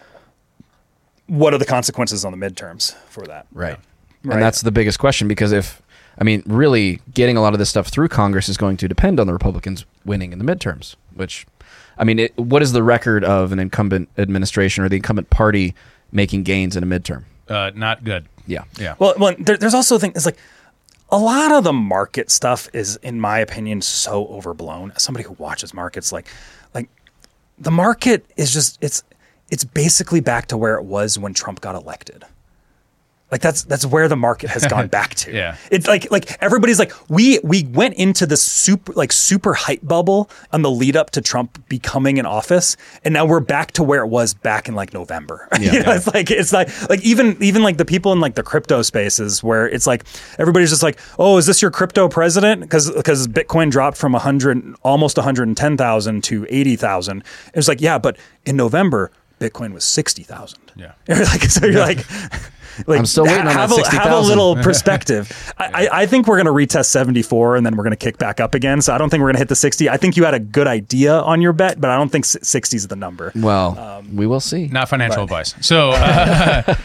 what are the consequences on the midterms for that? Right. Right. And that's the biggest question, because if, I mean, really getting a lot of this stuff through Congress is going to depend on the Republicans winning in the midterms, which, I mean, it, what is the record of an incumbent administration or the incumbent party making gains in a midterm? Uh, not good. Yeah. Yeah. Well, well there, there's also things it's like a lot of the market stuff is, in my opinion, so overblown. As somebody who watches markets, like, like the market is just it's it's basically back to where it was when Trump got elected. Like that's that's where the market has gone back to. Yeah. It's like like everybody's like we we went into this super like super hype bubble on the lead up to Trump becoming in office, and now we're back to where it was back in like November. Yeah. You know, it's like it's like like even even like the people in like the crypto spaces where it's like everybody's just like, oh, is this your crypto president? Because because Bitcoin dropped from a hundred almost one hundred ten thousand to eighty thousand. It's like yeah, but in November Bitcoin was sixty thousand. Yeah. Like so you're like. Like, I'm still waiting on have that a, sixty have a thousand. little perspective. I, I, I think we're going to retest seventy-four and then we're going to kick back up again. So I don't think we're going to hit the sixty. I think you had a good idea on your bet, but I don't think sixty is the number. Well, Um, we will see. Not financial advice. So, uh,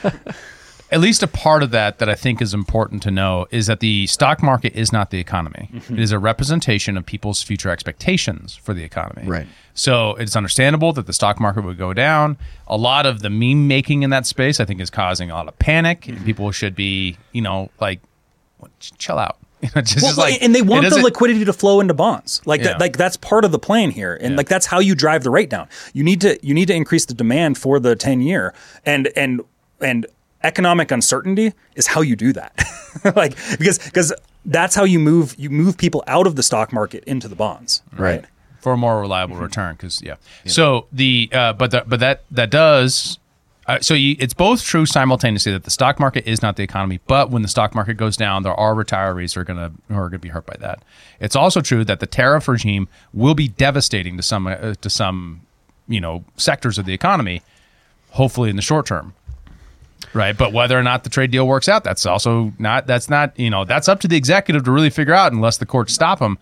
at least a part of that that I think is important to know is that the stock market is not the economy. Mm-hmm. It is a representation of people's future expectations for the economy. Right. So it's understandable that the stock market would go down. A lot of the meme making in that space, I think, is causing a lot of panic. Mm-hmm. And people should be, you know, like, chill out. Just, Well, just like, and they want it the doesn't- liquidity to flow into bonds, like Yeah. that. Like that's part of the plan here, and Yeah. like that's how you drive the rate down. You need to you need to increase the demand for the ten year, and and and economic uncertainty is how you do that. Like because because that's how you move you move people out of the stock market into the bonds, Right. for a more reliable return. Because yeah. so the uh, but the, but that that does. Uh, so you, it's both true simultaneously that the stock market is not the economy, but when the stock market goes down, there are retirees who are gonna who are gonna be hurt by that. It's also true that the tariff regime will be devastating to some uh, to some you know sectors of the economy, hopefully in the short term. Right, but whether or not the trade deal works out, that's also not that's not you know that's up to the executive to really figure out unless the courts stop them.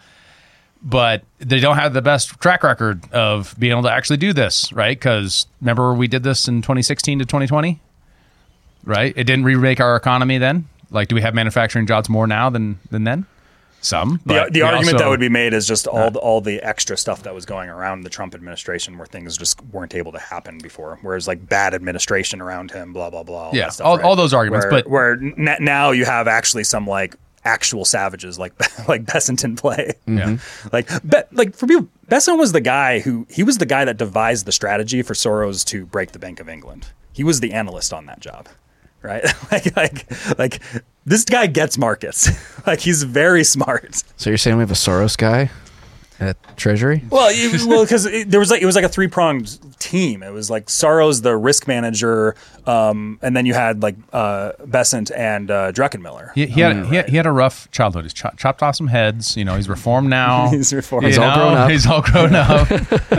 But they don't have the best track record of being able to actually do this, right? Because remember we did this in twenty sixteen to twenty twenty, right? It didn't remake our economy then. Like, do we have manufacturing jobs more now than than then? Some. The, but the we argument also- that would be made is just all the, all the extra stuff that was going around the Trump administration where things just weren't able to happen before. Whereas like bad administration around him, blah blah blah. All Yeah, that stuff, all- right? all those arguments, Where, but- where n- now you have actually some like actual savages like like Bessington play. Yeah. Like Be- like for people, Besson was the guy who he was the guy that devised the strategy for Soros to break the Bank of England. He was the analyst on that job. Right, like, like, like, this guy gets markets. Like, he's very smart. So you're saying we have a Soros guy at Treasury? Well, it, well, because there was like it was like a three pronged team. It was like Soros, the risk manager, um, and then you had like uh, Besant and uh, Druckenmiller. He, he, had, he, had, he had a rough childhood. He's cho- chopped off some heads. You know, he's reformed now. He's reformed. You He's all know, grown up. He's all grown up.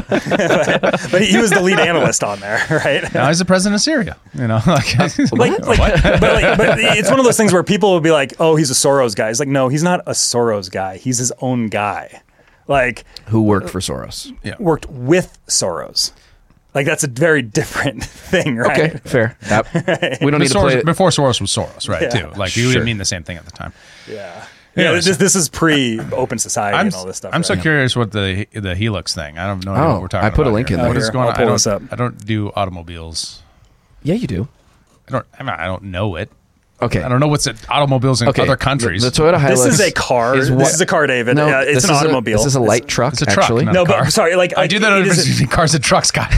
But he was the lead analyst on there, right? Now he's the president of Syria. You know, like, Like, like, but, like, but it's one of those things where people will be like, "Oh, he's a Soros guy." It's like, no, he's not a Soros guy. He's his own guy. Like, Who worked for Soros? worked with Soros. Like, that's a very different thing, right? Okay, fair. That, we don't need to Soros, play it. before Soros was Soros, right? Yeah. Too. Like, you Sure. didn't mean the same thing at the time. Yeah. Yeah, Yeah, it's- this, this is pre-open society I'm, and all this stuff. I'm so right? curious what the the Helix thing. I don't know Oh, what we're talking I put a about link here. in there. What is Here, going I'll on? pull I don't, this up. I don't do automobiles. Yeah, you do. I don't. I, mean, I don't know it. Okay. I don't know what's at automobiles in Okay. other countries. The, the Toyota Hilux. This is a car. is This what- is a car, David. No, Yeah, it's this an is a- automobile. this is a light truck, it's a truck. actually. not No, a car. but sorry, like I do that it is- between cars and trucks, Scott.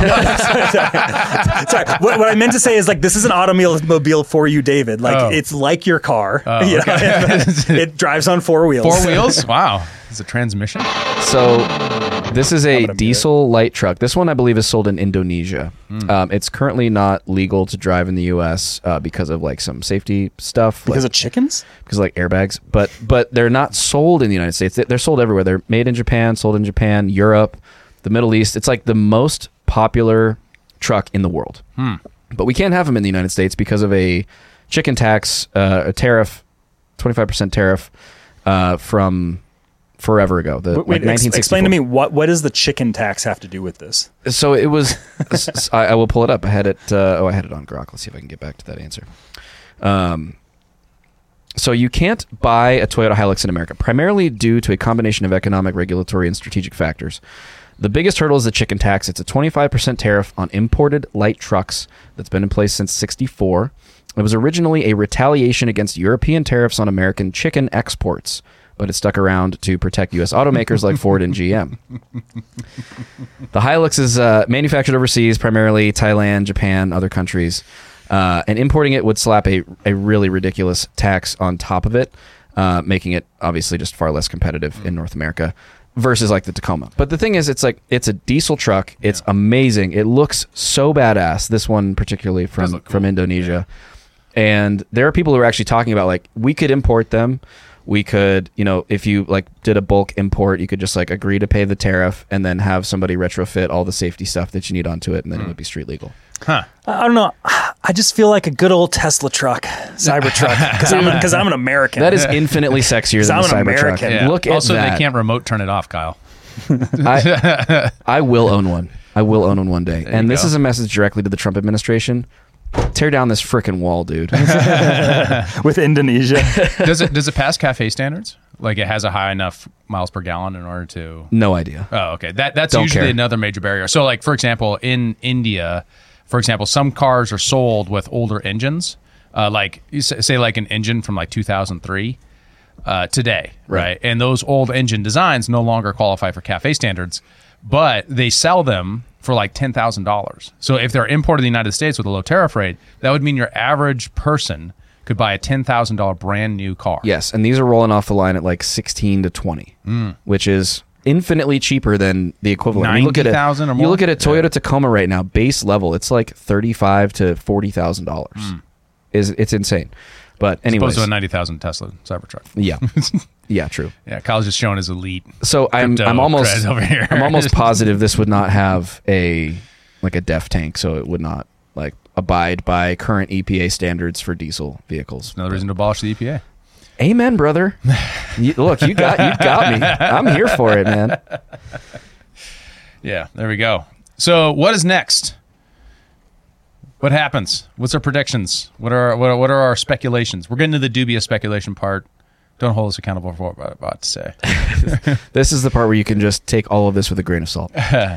Sorry, what, what I meant to say is like this is an automobile for you, David. Like Oh. it's like your car. Oh, you know? okay. It drives on four wheels. Four wheels? Wow. It's a transmission. So this is a gonna mute diesel light truck. This one, I believe, is sold in Indonesia. Um, it's currently not legal to drive in the U S uh, because of like some safety stuff. Because like, of chickens? because of, like airbags, but but they're not sold in the United States. They- They're sold everywhere. They're made in Japan, sold in Japan, Europe, the Middle East. It's like the most popular truck in the world. But we can't have them in the United States because of a chicken tax, uh, a tariff, twenty-five percent tariff uh, from forever ago. The, Wait, like ex- nineteen sixty-four. explain to me what what does the chicken tax have to do with this? So it was. I, I will pull it up. I had it. Uh, oh, I had it on Grok. Let's see if I can get back to that answer. Um. So you can't buy a Toyota Hilux in America, primarily due to a combination of economic, regulatory, and strategic factors. The biggest hurdle is the chicken tax. It's a twenty-five percent tariff on imported light trucks that's been in place since sixty-four. It was originally a retaliation against European tariffs on American chicken exports, but it stuck around to protect U S automakers like Ford and G M. The Hilux is uh, manufactured overseas, primarily Thailand, Japan, other countries. Uh, and importing it would slap a, a really ridiculous tax on top of it, uh, making it obviously just far less competitive mm. in North America versus like the Tacoma. But the thing is, it's like it's a diesel truck. It's yeah. amazing. It looks so badass. This one particularly from cool. from Indonesia. Yeah. And there are people who are actually talking about like we could import them. We could, you know, if you like did a bulk import, you could just like agree to pay the tariff and then have somebody retrofit all the safety stuff that you need onto it, and then mm. it would be street legal. Huh. I don't know. I just feel like a good old Tesla truck, Cybertruck, because I'm because I'm an American. That is infinitely sexier than I'm the an Cybertruck. American. Yeah. Look at also, that. they can't remote turn it off, Kyle. I, I will own one. I will own one one day. There And you this go. is a message directly to the Trump administration. Tear down this frickin' wall, dude. with Indonesia. Does it does it pass CAFE standards? Like it has a high enough miles per gallon in order to. No idea. Oh, okay. That that's Don't usually care. another major barrier. So, like for example, in India, for example, some cars are sold with older engines, uh, like you say, say like an engine from like two thousand three uh, today, right. right? And those old engine designs no longer qualify for CAFE standards, but they sell them for like ten thousand dollars. So if they're imported to the United States with a low tariff rate, that would mean your average person could buy a ten thousand dollars brand new car. Yes, and these are rolling off the line at like sixteen to twenty, mm. which is infinitely cheaper than the equivalent. You look at ninety it, thousand or more? You look at a Toyota Yeah. Tacoma right now, base level, it's like thirty-five to forty thousand dollars. Mm. Is It's insane. But As anyways. opposed to a ninety thousand Tesla Cybertruck. Yeah. Yeah, true. Yeah, Kyle's just showing his elite. So I'm crypto I'm almost cred over here. I'm almost positive this would not have a like a D E F tank, so it would not like abide by current E P A standards for diesel vehicles. Another reason to abolish the E P A. Amen, brother. You, look, you got you got me. I'm here for it, man. Yeah, there we go. So what is next? What happens? What's our predictions? What are what are, what are our speculations? We're getting to the dubious speculation part. Don't hold us accountable for what I'm about to say. This is the part where you can just take all of this with a grain of salt.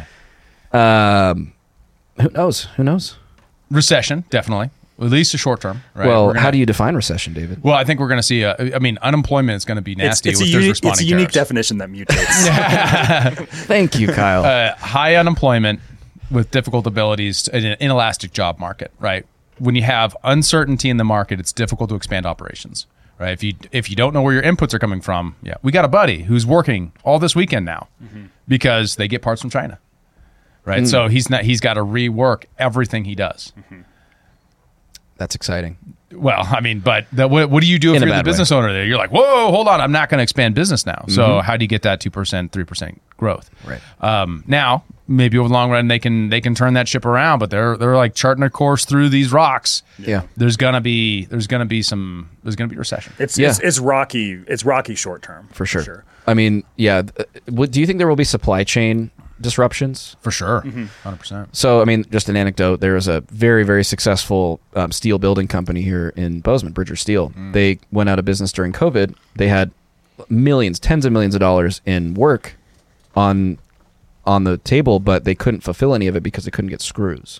um, who knows? Who knows? Recession, definitely. At least a short term. Right? Well, We're gonna- how do you define recession, David? Well, I think we're going to see. A, I mean, unemployment is going to be nasty. It's, it's, if a, there's unique, responding it's a unique tariffs. definition that mutates. Thank you, Kyle. Uh, high unemployment with difficult abilities in an inelastic job market, right? When you have uncertainty in the market, it's difficult to expand operations, right? If you if you don't know where your inputs are coming from, yeah, we got a buddy who's working all this weekend now mm-hmm. because they get parts from China, right? Mm. So he's not he's got to rework everything he does. Mm-hmm. That's exciting. Well, I mean, but the, what, what do you do if In a you're the bad business way. owner there? You're like, whoa, hold on, I'm not going to expand business now. So Mhm. how do you get that two percent, three percent growth? Right. Um, now, maybe over the long run, they can they can turn that ship around, but they're they're like charting a course through these rocks. Yeah. There's gonna be there's gonna be some there's gonna be recession. It's, Yeah. it's it's rocky. It's rocky short term For sure. I mean, yeah. th- what, do you think there will be supply chain disruptions? For sure, one hundred percent. So, I mean, just an anecdote. There was a very, very successful um, steel building company here in Bozeman, Bridger Steel. Mm. They went out of business during COVID. They had millions, tens of millions of dollars in work on on the table, but they couldn't fulfill any of it because they couldn't get screws.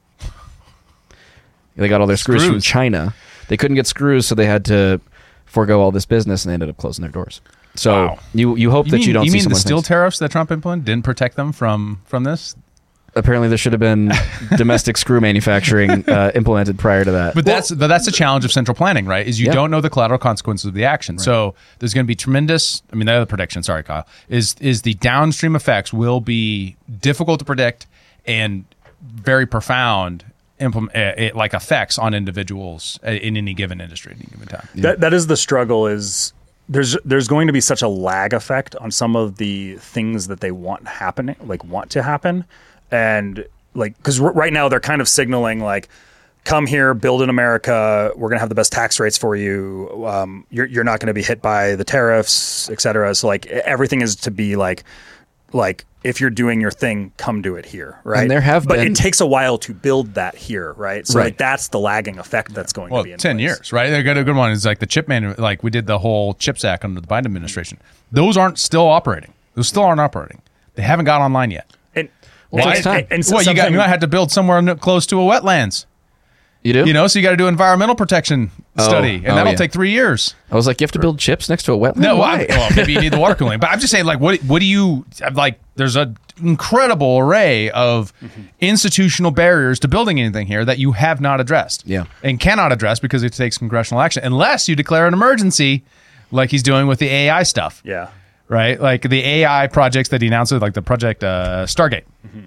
They got all their screws, from Screws. China. They couldn't get screws, so they had to forego all this business, and they ended up closing their doors. So Wow. you you hope You that mean, you don't you see mean the someone steel thinks- tariffs that Trump implemented didn't protect them from from this? Apparently, there should have been domestic screw manufacturing uh, implemented prior to that. But that's but that's the challenge of central planning, right? Is you Yeah. don't know the collateral consequences of the action. So there's going to be tremendous. I mean, the other prediction, sorry, Kyle, is is the downstream effects will be difficult to predict and very profound implement it, like effects on individuals in any given industry at any given time. That that is the struggle. Is there's there's going to be such a lag effect on some of the things that they want happening, like want to happen, and like because r- right now they're kind of signaling like, come here, build in America. We're gonna have the best tax rates for you. Um, you're you're not going to be hit by the tariffs, et cetera. So like everything is to be like like. If you're doing your thing, come do it here, right? And there have but been- it takes a while to build that here, right? So Right. like that's the lagging effect that's going Well, to be in ten place. years, right? A good, a good one is like the chip man. Like we did the whole CHIPS Act under the Biden administration. Those aren't still operating. Those still aren't operating. They haven't got online yet. And, Well, it takes time. and, and so well, you got something- you might have to build somewhere n- close to a wetlands. You do? You know, so you got to do environmental protection Oh, study, and oh, that'll yeah. take three years. I was like, you have to build chips next to a wetland? No, well, Why? I- well, maybe you need the water cooling, but I'm just saying, like, what what do you like? There's an incredible array of institutional barriers to building anything here that you have not addressed, Yeah. and cannot address because it takes congressional action unless you declare an emergency, like he's doing with the A I stuff, yeah. right? Like the A I projects that he announced, like the project uh, Stargate.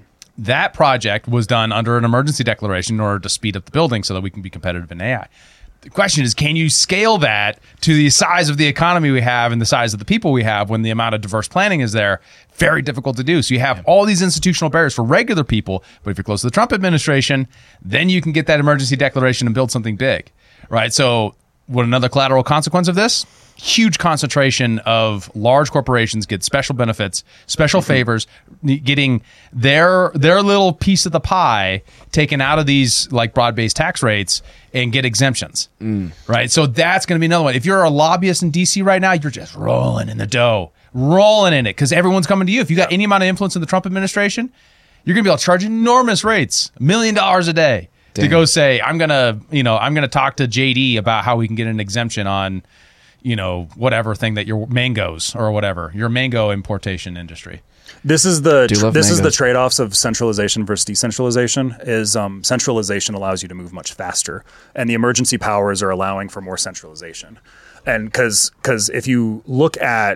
That project was done under an emergency declaration in order to speed up the building so that we can be competitive in A I. The question is, can you scale that to the size of the economy we have and the size of the people we have when the amount of diverse planning is there? Very difficult to do. So you have all these institutional barriers for regular people, but if you're close to the Trump administration, then you can get that emergency declaration and build something big, right? So what another collateral consequence of this? Huge concentration of large corporations get special benefits, special favors, getting their their little piece of the pie taken out of these like broad-based tax rates and get exemptions, right? So that's going to be another one. If you're a lobbyist in D C right now, you're just rolling in the dough, rolling in it because everyone's coming to you. If you got any amount of influence in the Trump administration, you're going to be able to charge enormous rates, a million dollars a day, to Damn. go say, I'm gonna, you know, I'm gonna talk to J D about how we can get an exemption on, you know, whatever thing that your mangoes or whatever, your mango importation industry. This is the Do tr- love this is the mangoes. trade-offs of centralization versus decentralization. Is um, centralization allows you to move much faster, and the emergency powers are allowing for more centralization. And because because if you look at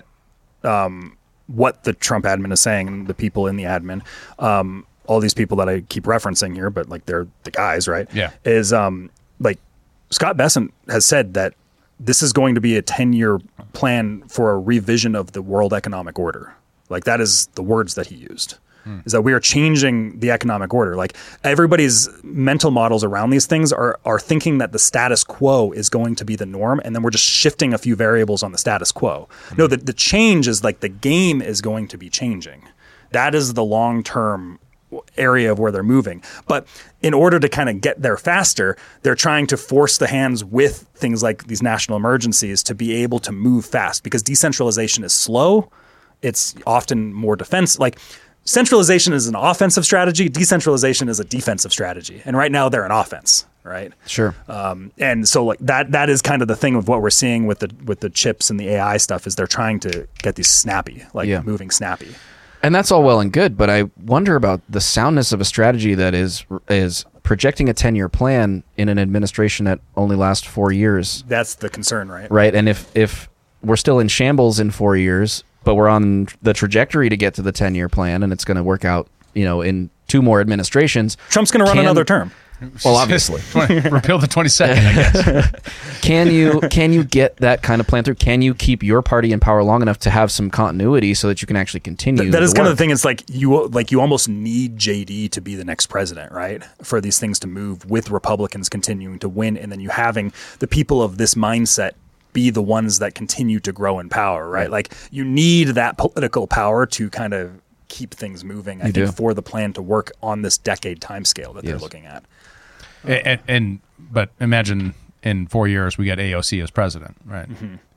um, what the Trump admin is saying, and the people in the admin, um, all these people that I keep referencing here, but like they're the guys, right? Yeah. Is um, like Scott Bessent has said that this is going to be a ten-year plan for a revision of the world economic order. Like that is the words that he used. Hmm. Is that we are changing the economic order. Like everybody's mental models around these things are are thinking that the status quo is going to be the norm, and then we're just shifting a few variables on the status quo. Hmm. No, the, the change is like the game is going to be changing. That is the long-term area of where they're moving. But in order to kind of get there faster, they're trying to force the hands with things like these national emergencies to be able to move fast, because decentralization is slow. It's often more defense. Like centralization is an offensive strategy. Decentralization is a defensive strategy. And right now they're an offense, right? Sure. Um, and so like that that is kind of the thing of what we're seeing with the with the chips and the A I stuff is they're trying to get these snappy, like Yeah. moving snappy. And that's all well and good, but I wonder about the soundness of a strategy that is is projecting a ten-year plan in an administration that only lasts four years, That's the concern, right? right? And if if we're still in shambles in four years, but we're on the trajectory to get to the ten-year plan, and it's going to work out, you know, in two more administrations. Trump's going to run Can- another term. Well, obviously. Repeal the twenty-second, I guess. Can you can you get that kind of plan through? Can you keep your party in power long enough to have some continuity so that you can actually continue? Th- that is the kind of work? the thing. It's like you like you almost need J D to be the next president, right? For these things to move with Republicans continuing to win, and then you having the people of this mindset be the ones that continue to grow in power, right? Like you need that political power to kind of keep things moving. I You think do. for the plan to work on this decade timescale that they're Yes. looking at. and, and but imagine in four years we got A O C as president, right?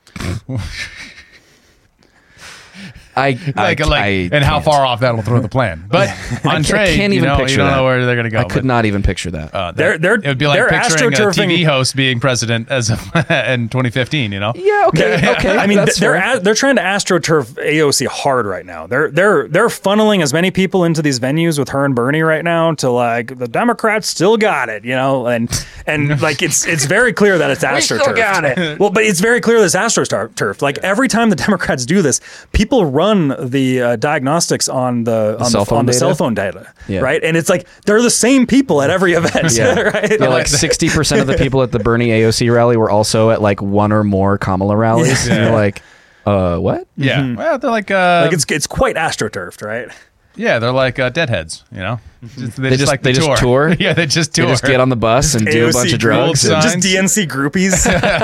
I, Like, I, like, I and how can't. far off that'll throw the plan. But on I trade, can't you even know, picture you don't that. know where they're going to go. I could but, not even picture that. Uh, They're- that- they're- it would be like they're picturing a T astroturfing- V host being president as of in twenty fifteen. You know, yeah, okay, okay. I mean, that's they're fair. a, they're trying to astroturf A O C hard right now. They're they're they're funneling as many people into these venues with her and Bernie right now to like the Democrats still got it, you know, and and like it's it's very clear that it's astroturf. still got it. Well, but it's very clear that it's astroturf. Like every time the Democrats do this, people run run the uh, diagnostics on the, The on, cell the, phone on the data? cell phone data, Yeah. right? And it's like they're the same people at every event, Yeah. right? Yeah, like sixty percent of the people at the Bernie A O C rally were also at like one or more Kamala rallies. Yeah. And you're like, uh, what? Yeah. Well, they're like, uh, like it's it's quite astroturfed, right? yeah, they're like uh, deadheads, you know? Just- They, They just just- like they the just tour. tour? yeah, they just tour. They just get on the bus and do a A O C bunch of group, drugs. signs. just D N C groupies.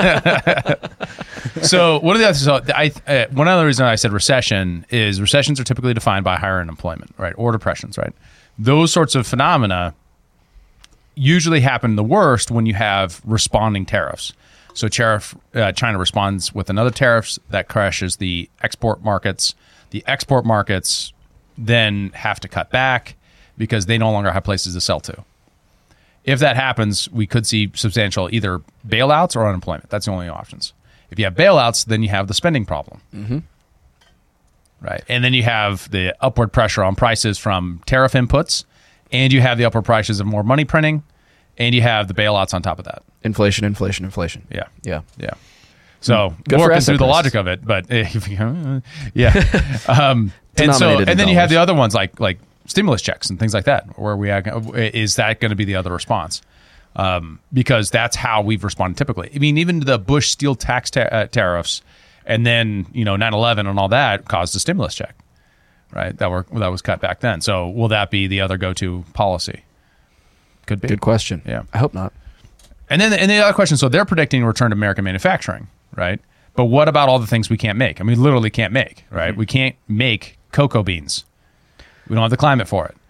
So one of the other, so I, uh, one other reason I said recession is recessions are typically defined by higher unemployment, right, or depressions, right. Those sorts of phenomena usually happen the worst when you have responding tariffs. So tariff, uh, China responds with another tariffs that crashes the export markets. The export markets then have to cut back because they no longer have places to sell to. If that happens, we could see substantial either bailouts or unemployment. That's the only options. If you have bailouts, then you have the spending problem. Mm-hmm. Right. And then you have the upward pressure on prices from tariff inputs, and you have the upward prices of more money printing, and you have the bailouts on top of that. Inflation, inflation, inflation. Yeah. Yeah. Yeah. So Good working for asset through the prices. logic of it, but if you, yeah. Um, and so, Denominated in and then you have dollars. the other ones like like stimulus checks and things like that. Where we are, is that going to be the other response? Um, because that's how we've responded typically. I mean, even the Bush steel tax ta- uh, tariffs, and then you know nine eleven and all that caused a stimulus check, right? That were that was cut back then. So will that be the other go-to policy? Could be. Good question. Yeah. I hope not. And then and the other question, so they're predicting a return to American manufacturing, right? But what about all the things we can't make? I mean, literally can't make, right? Mm-hmm. We can't make cocoa beans. We don't have the climate for it.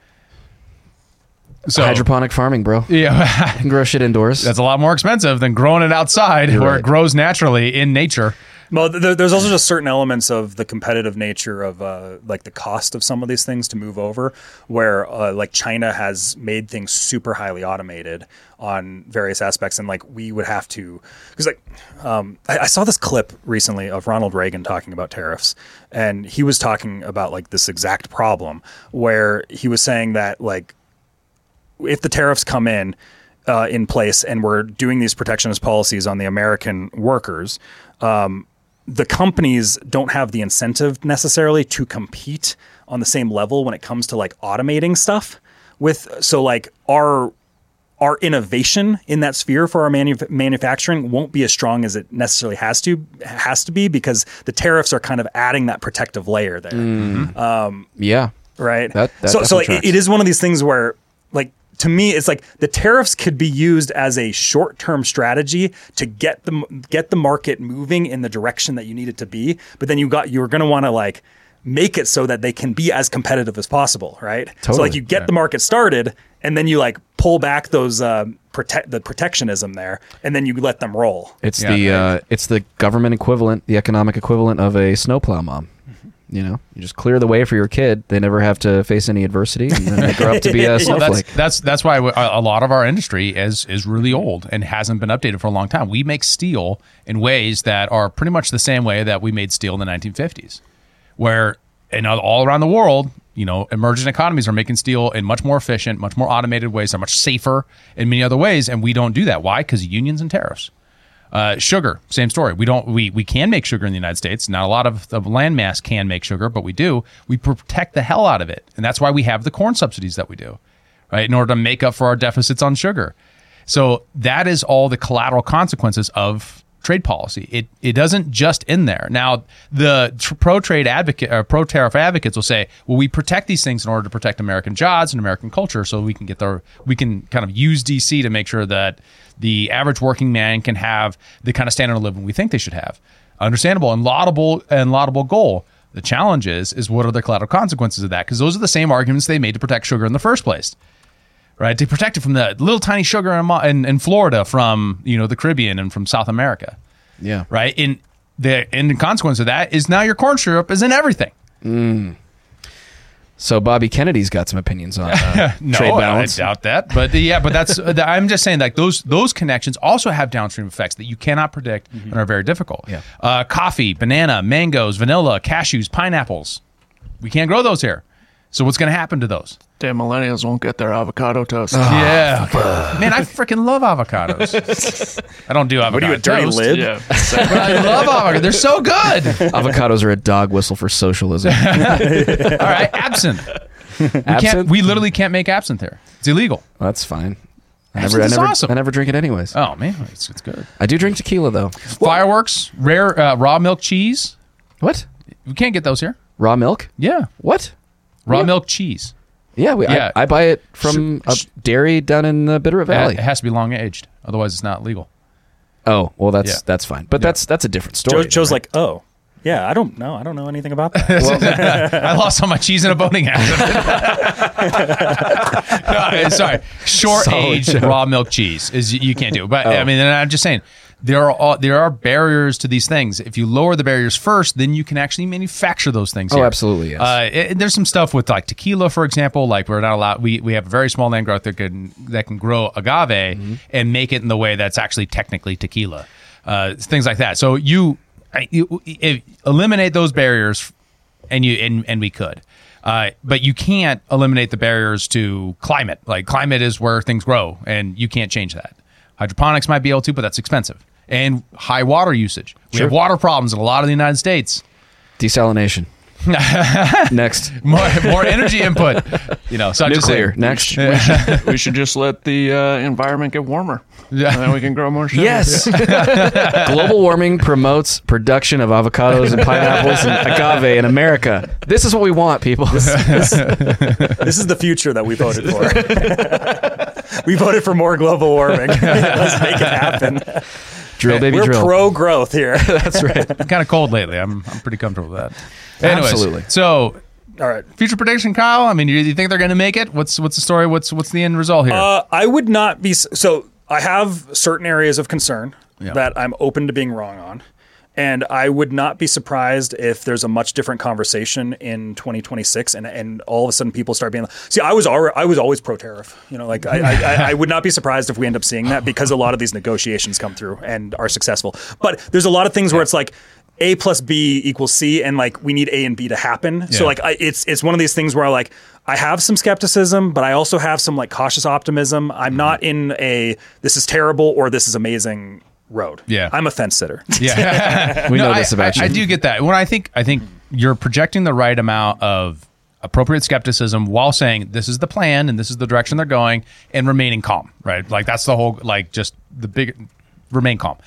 So Hydroponic farming, bro. You yeah, can grow shit indoors. that's a lot more expensive than growing it outside You're where right. it grows naturally in nature. Well, there, there's also just certain elements of the competitive nature of uh, like the cost of some of these things to move over, where uh, like China has made things super highly automated on various aspects, and like we would have to, because like um, I, I saw this clip recently of Ronald Reagan talking about tariffs, and he was talking about like this exact problem where he was saying that like if the tariffs come in uh, in place and we're doing these protectionist policies on the American workers. Um, the companies don't have the incentive necessarily to compete on the same level when it comes to like automating stuff with, so like our, our innovation in that sphere for our manu- manufacturing won't be as strong as it necessarily has to, has to be because the tariffs are kind of adding that protective layer there. Um, yeah. right. That- that so, so like, definitely it, it is one of these things where like, to me, it's like the tariffs could be used as a short-term strategy to get the get the market moving in the direction that you need it to be. But then you got you're going to want to like make it so that they can be as competitive as possible, right? So Totally. like you get the market started, and then you like pull back those uh, protect the protectionism there, and then you let them roll. It's Yeah, the right. uh, it's the government equivalent, the economic equivalent of a snowplow mom. You know, you just clear the way for your kid. They never have to face any adversity, and then they grow up to be a Well, snowflake. that's that's that's why we- a a lot of our industry is is really old and hasn't been updated for a long time. We make steel in ways that are pretty much the same way that we made steel in the nineteen fifties, where in all- all around the world, you know, emerging economies are making steel in much more efficient, much more automated ways. They're much safer in many other ways, and we don't do that. Why? Because unions and tariffs. Uh, sugar, same story. We don't. We we can make sugar in the United States. Not a lot of the land mass can make sugar, but we do. We protect the hell out of it, and that's why we have the corn subsidies that we do, right? In order to make up for our deficits on sugar. So that is all the collateral consequences of trade policy. It it doesn't just end there. Now the tr- pro trade advocate or pro tariff advocates will say, well, we protect these things in order to protect American jobs and American culture, so we can get the we can kind of use D C to make sure that the average working man can have the kind of standard of living we think they should have. Understandable and laudable and laudable goal. The challenge is, is what are the collateral consequences of that? Because those are the same arguments they made to protect sugar in the first place, right? To protect it from the little tiny sugar in, Mo- in, in Florida, from you know the Caribbean and from South America, Yeah. right? And the and the consequence of that is now your corn syrup is in everything. So Bobby Kennedy's got some opinions on uh, No, trade I balance. doubt that. But yeah, but that's I'm just saying like those those connections also have downstream effects that you cannot predict and are very difficult. Yeah. Uh, coffee, banana, mangoes, vanilla, cashews, pineapples. We can't grow those here. So what's going to happen to those? Damn millennials won't get their avocado toast. Yeah. Man, I freaking love avocados. I don't do avocado What are you, a dirty toast. lid? Yeah. But I love avocados. They're so good. Avocados are a dog whistle for socialism. All right, absinthe. We can't. Absinthe? We literally can't make absinthe here. It's illegal. Well, that's fine. I Absinthe never, I is never, awesome. I never drink it anyways. Oh man, it's, it's good. I do drink tequila though. Fireworks, rare uh, raw milk cheese. What? We can't get those here. Raw milk? Yeah, What? raw Yeah. milk cheese. Yeah, we, Yeah. I, I buy it from a dairy down in the Bitterroot Valley. It has to be long aged, otherwise it's not legal. Oh, well, that's Yeah. that's fine. But Yeah. that's that's a different Joe, story. Joe's right? like, oh, yeah, I don't know. I don't know anything about that. I lost all my cheese in a boating accident. no, sorry, short aged Solid, Joe. raw milk cheese is you can't do. Oh. But I mean, and I'm just saying. There are all, there are barriers to these things. If you lower the barriers first, then you can actually manufacture those things. Oh, here. absolutely, yes. Uh, it, there's some stuff with like tequila, for example. Like we're not allowed. We, we have a very small land growth that can that can grow agave Mm-hmm. and make it in the way that's actually technically tequila. Uh, things like that. So you, you if, eliminate those barriers, and you and, and we could. Uh, but you can't eliminate the barriers to climate. Like climate is where things grow, and you can't change that. Hydroponics might be able to, but that's expensive. And high water usage. We Sure. have water problems in a lot of the United States. Desalination. Next. More, more energy input. You know, so I'm just Nuclear. saying. Next. We should, we should just let the uh, environment get warmer. Yeah. And then we can grow more sugar. Yes. Global warming promotes production of avocados and pineapples and agave in America. This is what we want, people. This is the future that we voted for. We voted for more global warming. Let's make it happen. Drill, baby, We're drill. pro growth here. That's right. Kind of cold lately. I'm I'm pretty comfortable with that. Anyways, Absolutely. So, All right. future prediction, Kyle. I mean, you, you think they're going to make it? What's what's the story? What's what's the end result here? Uh, I would not be s- so. I have certain areas of concern Yeah. that I'm open to being wrong on, and I would not be surprised if there's a much different conversation in twenty twenty-six, and and all of a sudden people start being. See, I was already, I was always pro tariff. You know, like I, I, I- I would not be surprised if we end up seeing that because a lot of these negotiations come through and are successful. But there's a lot of things where it's like. A plus B equals C, and like we need A and B to happen. So Yeah. like I, it's it's one of these things where I like I have some skepticism, but I also have some like cautious optimism. I'm not in a this is terrible or this is amazing road. Yeah. I'm a fence sitter. Yeah, We know I, this about I, you. I do get that. When I think, I think you're projecting the right amount of appropriate skepticism while saying this is the plan and this is the direction they're going, and remaining calm. Right, like that's the whole like just the big remain calm.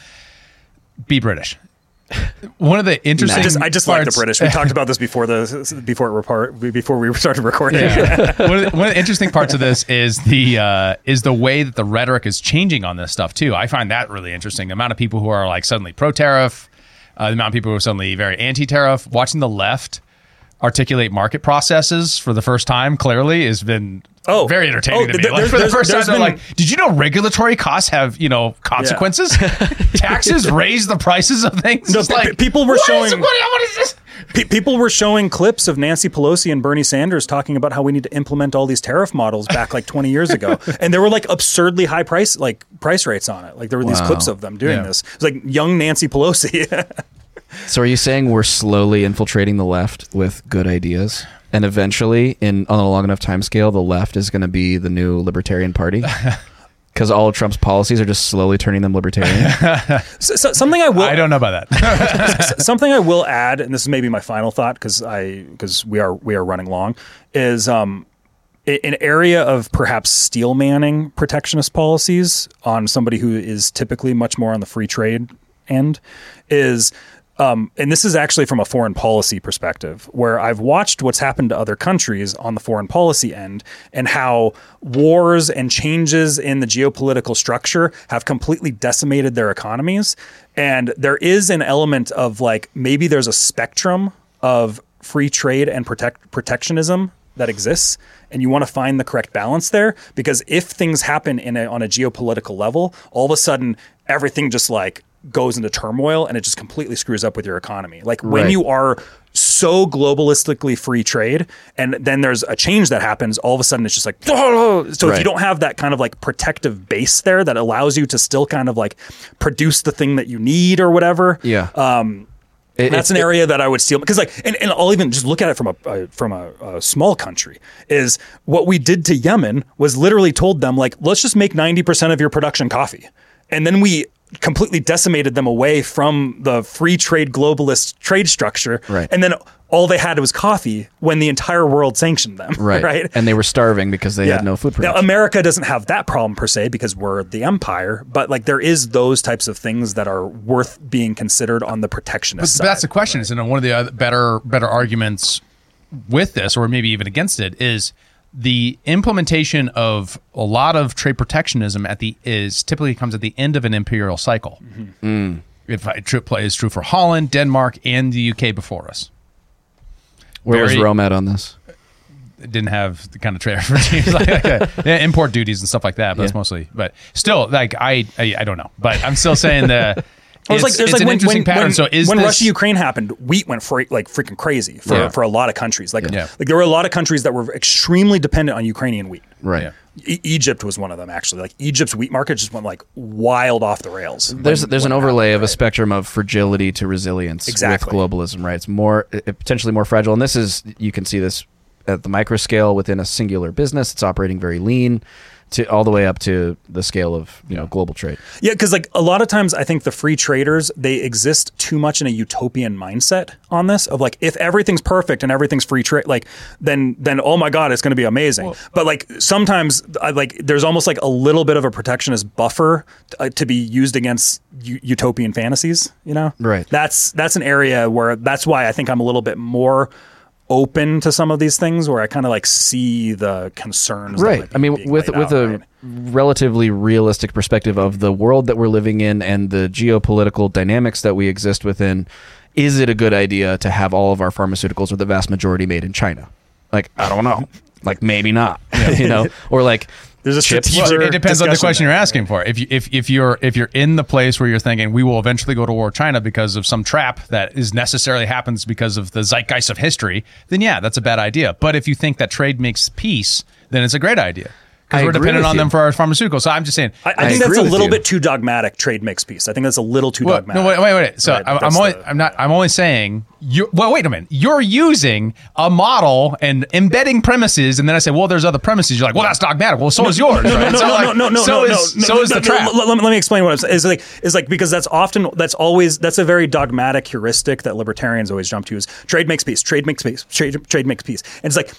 Be British. One of the interesting. I just I just like the parts- British. We talked about this before the before it report before we started recording. Yeah. one, of the, one of the interesting parts of this is the uh, is the way that the rhetoric is changing on this stuff too. I find that really interesting. The amount of people who are like suddenly pro-tariff, uh, the amount of people who are suddenly very anti-tariff. Watching the left articulate market processes for the first time clearly has been Oh. very entertaining Oh, to me. there- Like, for the there's- first time, there's they're been- like, "Did you know regulatory costs have you know consequences? Taxes raise the prices of things." No, It's pe- like, pe- people were what is- showing- what, what is this? Pe- people were showing clips of Nancy Pelosi and Bernie Sanders talking about how we need to implement all these tariff models back like twenty years ago, and there were like absurdly high price like price rates on it. Like there were these Wow. clips of them doing Yeah. this. It was like young Nancy Pelosi. So are you saying we're slowly infiltrating the left with good ideas? And eventually, in on a long enough time scale, the left is going to be the new Libertarian Party? Because all of Trump's policies are just slowly turning them libertarian? so, so- something I will I don't know about that. something I will add, and this is maybe my final thought because I because we are we are running long, is um, a- an area of perhaps steel manning protectionist policies on somebody who is typically much more on the free trade end is. Um, and this is actually from a foreign policy perspective, where I've watched what's happened to other countries on the foreign policy end and how wars and changes in the geopolitical structure have completely decimated their economies. And there is an element of like maybe there's a spectrum of free trade and protect protectionism that exists, and you want to find the correct balance there, because if things happen in a, on a geopolitical level, all of a sudden everything just like goes into turmoil and it just completely screws up with your economy. Like when Right. you are so globalistically free trade and then there's a change that happens, all of a sudden it's just like, oh! So if Right. you don't have that kind of like protective base there that allows you to still kind of like produce the thing that you need or whatever, Yeah. um, It, That's it, an area that I would steal because, like, and, and I'll even just look at it from a uh, from a, a small country. Is what we did to Yemen was literally told them, like, let's just make ninety percent of your production coffee, and then we completely decimated them away from the free trade globalist trade structure, right. and then all they had was coffee when the entire world sanctioned them, right? right? And they were starving because they Yeah. had no food Now, production. America doesn't have that problem per se because we're the empire, but like there is those types of things that are worth being considered on the protectionist But, side. but that's the question. Is, and one of the other better better arguments with this, or maybe even against it, is the implementation of a lot of trade protectionism at the is typically comes at the end of an imperial cycle. Mm-hmm. Mm. If it true, is true for Holland, Denmark, and the U K before us. Where was very- Rome at on this? It didn't have the kind of trade regimes like, like uh, yeah, import duties and stuff like that. But that's Yeah. mostly. But still, like I, I, I don't know. But I'm still saying that. I was it's, like, there's it's like an when, interesting when, pattern. when, so is when this, Russia Ukraine happened, wheat went fre- like freaking crazy for, Yeah. for a lot of countries. Like Yeah. like there were a lot of countries that were extremely dependent on Ukrainian wheat. Right. Yeah. E- Egypt was one of them actually. Like Egypt's wheat market just went like wild off the rails. There's when- there's an when it overlay of happened, a right? spectrum of fragility to resilience Exactly. with globalism, right? It's more uh, potentially more fragile, and this is you can see this at the micro scale within a singular business. It's operating very lean, to all the way up to the scale of you know global trade. Yeah, because like a lot of times I think the free traders, they exist too much in a utopian mindset on this of like if everything's perfect and everything's free trade, like then then oh my god, it's going to be amazing. But like sometimes I, like there's almost like a little bit of a protectionist buffer uh, to be used against u- utopian fantasies. You know, Right. That's that's an area where that's why I think I'm a little bit more open to some of these things where I kind of like see the concerns. that Right. might be I mean, being with laid with out, a right? relatively realistic perspective of the world that we're living in and the geopolitical dynamics that we exist within, is it a good idea to have all of our pharmaceuticals or the vast majority made in China? Like, I don't know. Like, maybe not. you know, or like. There's a chips strategic for- it depends on the discussion question there. you're asking for. If you if if you're if you're in the place where you're thinking we will eventually go to war with China because of some trap that is necessarily happens because of the zeitgeist of history, then yeah, that's a bad idea. But if you think that trade makes peace, then it's a great idea. I Because we're agree dependent with on you. them for our pharmaceuticals. So I'm just saying. I, I, I think that's agree a with little you. bit too dogmatic. Trade makes peace. I think that's a little too Well, dogmatic. no, wait, wait, wait. So Right, I'm, I'm that's only, the- I'm not, I'm only saying you. Well, wait a minute. You're using a model and embedding premises, and then I say, well, there's other premises. You're like, well, that's dogmatic. Well, so is yours. No, right? no, so no, like, no, no, no, so no, is, no, so no, is no, the no, trap. Let, let me explain what I'm saying. It's like, it's like because that's often, that's always, that's a very dogmatic heuristic that libertarians always jump to is trade makes peace, trade makes peace, trade, trade makes peace. And it's like,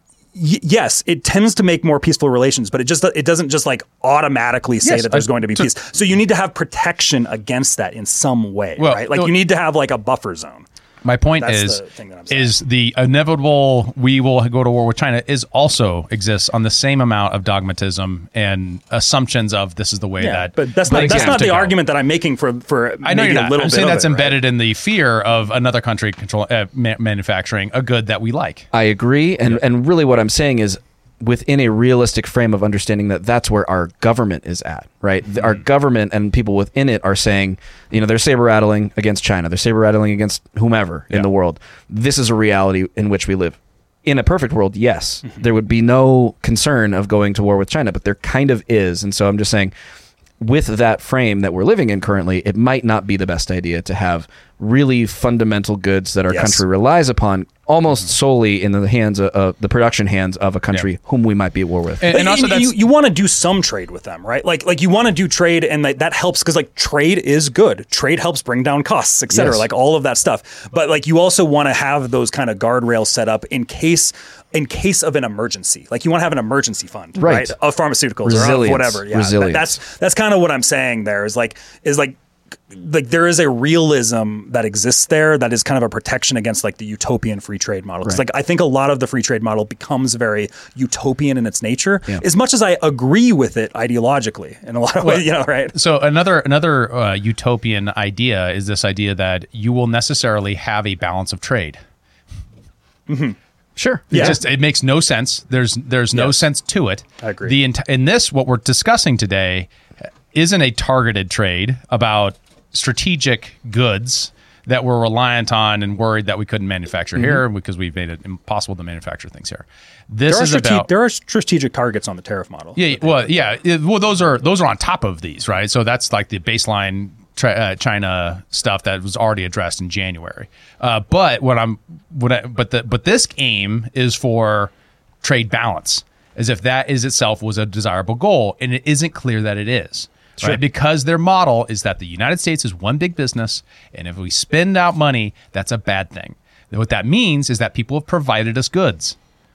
y- yes, it tends to make more peaceful relations, but it just, it doesn't just like automatically say Yes, that there's I- going to be to- peace. So you need to have protection against that in some way, Well, right? Like no- you need to have like a buffer zone. My point That's is, the thing that I'm saying. is the inevitable we will go to war with China is also exists on the same amount of dogmatism and assumptions of this is the way Yeah, that. but that's not, things that's have not to the go. argument that I'm making for, for I know maybe you're a not. little I'm bit saying of that's it, right? embedded in the fear of another country control uh, ma- manufacturing a good that we like. I agree, and and really what I'm saying is within a realistic frame of understanding that that's where our government is at, right? The- Our government and people within it are saying, you know, they're saber rattling against China, they're saber rattling against whomever in Yeah. the world. This is a reality in which we live. In a perfect world, yes, there would be no concern of going to war with China, but there kind of is, and so I'm just saying, with that frame that we're living in currently, it might not be the best idea to have really fundamental goods that our Yes. country relies upon almost solely in the hands of uh, the production hands of a country Yeah. whom we might be at war with. And, and also, you, that's, you, you want to do some trade with them, right? Like, like you want to do trade, and that, that helps because like trade is good. Trade helps bring down costs, et cetera. Yes. Like all of that stuff. But like you also want to have those kind of guardrails set up in case, in case of an emergency. Like you want to have an emergency fund, Right. right? Of pharmaceuticals or Resilience. of whatever. Yeah, Resilience. That- that's that's kind of what I'm saying. There is like is like. Like there is a realism that exists there that is kind of a protection against like the utopian free trade model. Because Right. like I think a lot of the free trade model becomes very utopian in its nature. Yeah. As much as I agree with it ideologically in a lot of ways, you know, right? So another another uh, utopian idea is this idea that you will necessarily have a balance of trade. Sure. It Yeah. just it makes no sense. There's there's no Yes. sense to it. I agree. The ent- in this what we're discussing today isn't a targeted trade about strategic goods that we're reliant on and worried that we couldn't manufacture here because we've made it impossible to manufacture things here. This There are, is strate- about there are strategic targets on the tariff model. yeah, well, yeah, it- well, those are those are on top of these, right? So that's like the baseline tra- uh, China stuff that was already addressed in January. Uh, but what I'm, what I, but the but this aim is for trade balance, as if that is itself was a desirable goal, and it isn't clear that it is. Sure. Right? Because their model is that the United States is one big business, and if we spend out money, that's a bad thing. And what that means is that people have provided us goods.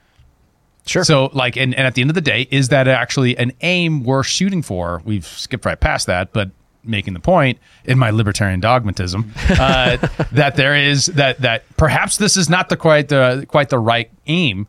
Sure. So, like, and, and at the end of the day, is that actually an aim worth shooting for? We've skipped right past that, but making the point in my libertarian dogmatism uh, that there is that that perhaps this is not the quite the quite the right aim.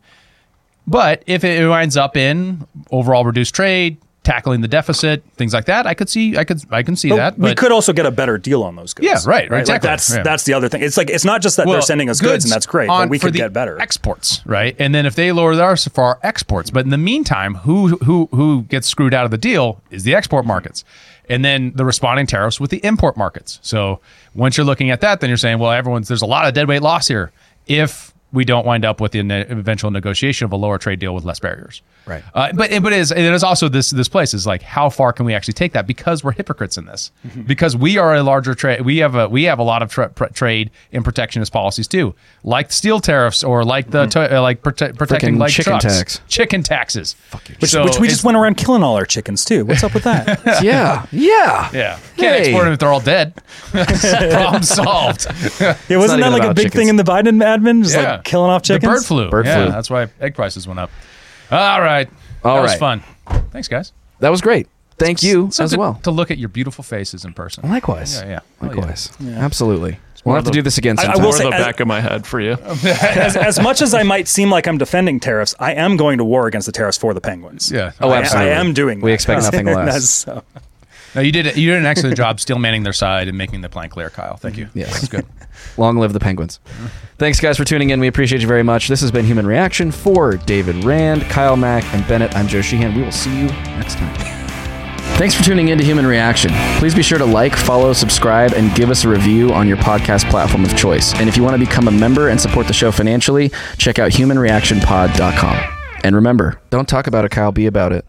But if it winds up in overall reduced trade, tackling the deficit, things like that, I could see, I could, I can see But that. we But could also get a better deal on those goods. Yeah, right, right, Like exactly. that's Yeah. that's the other thing. It's like it's not just that they're sending us goods, and that's great, on- but we for could the get better. exports, right? And then if they lower theirs for our exports, but in the meantime, who who who gets screwed out of the deal is the export markets, and then the responding tariffs with the import markets. So once you're looking at that, then you're saying, well, everyone's there's a lot of deadweight loss here if we don't wind up with the ne- eventual negotiation of a lower trade deal with less barriers. Right. Uh, but but it is it is also this this place is like how far can we actually take that, because we're hypocrites in this, because we are a larger trade we have a we have a lot of tra- tra- trade and protectionist policies too, like steel tariffs or like the to- uh, like prote- protecting Frickin' like chicken trucks, tax. chicken taxes, Which, So which we it's- just went around killing all our chickens too. What's up with that? yeah. Yeah. yeah can't Hey. export them if they're all dead. Problem solved. Yeah, wasn't not that even like a about big chickens. thing in the Biden admin? Just Yeah. like killing off chickens. The bird flu. Bird yeah, flu. that's why egg prices went up. All right. All that was right. fun. Thanks, guys. That was great. Thank you So as good well. to look at your beautiful faces in person. Likewise. Yeah, yeah. Likewise. Absolutely. We'll have to the- do this again I- I sometime. will More say- the as- back of my head for you. as, as much as I might seem like I'm defending tariffs, I am going to war against the tariffs for the penguins. Yeah. Oh, I- absolutely. I am doing that. We expect nothing less. That's so- No, you did. You did an excellent job still manning their side and making the plan clear, Kyle. Thank you. Yes. That's good. Long live the Penguins. Thanks, guys, for tuning in. We appreciate you very much. This has been Human Reaction. For David Rand, Kyle Mack, and Bennett, I'm Joe Sheehan. We will see you next time. Thanks for tuning in to Human Reaction. Please be sure to like, follow, subscribe, and give us a review on your podcast platform of choice. And if you want to become a member and support the show financially, check out human reaction pod dot com. And remember, don't talk about it, Kyle. Be about it.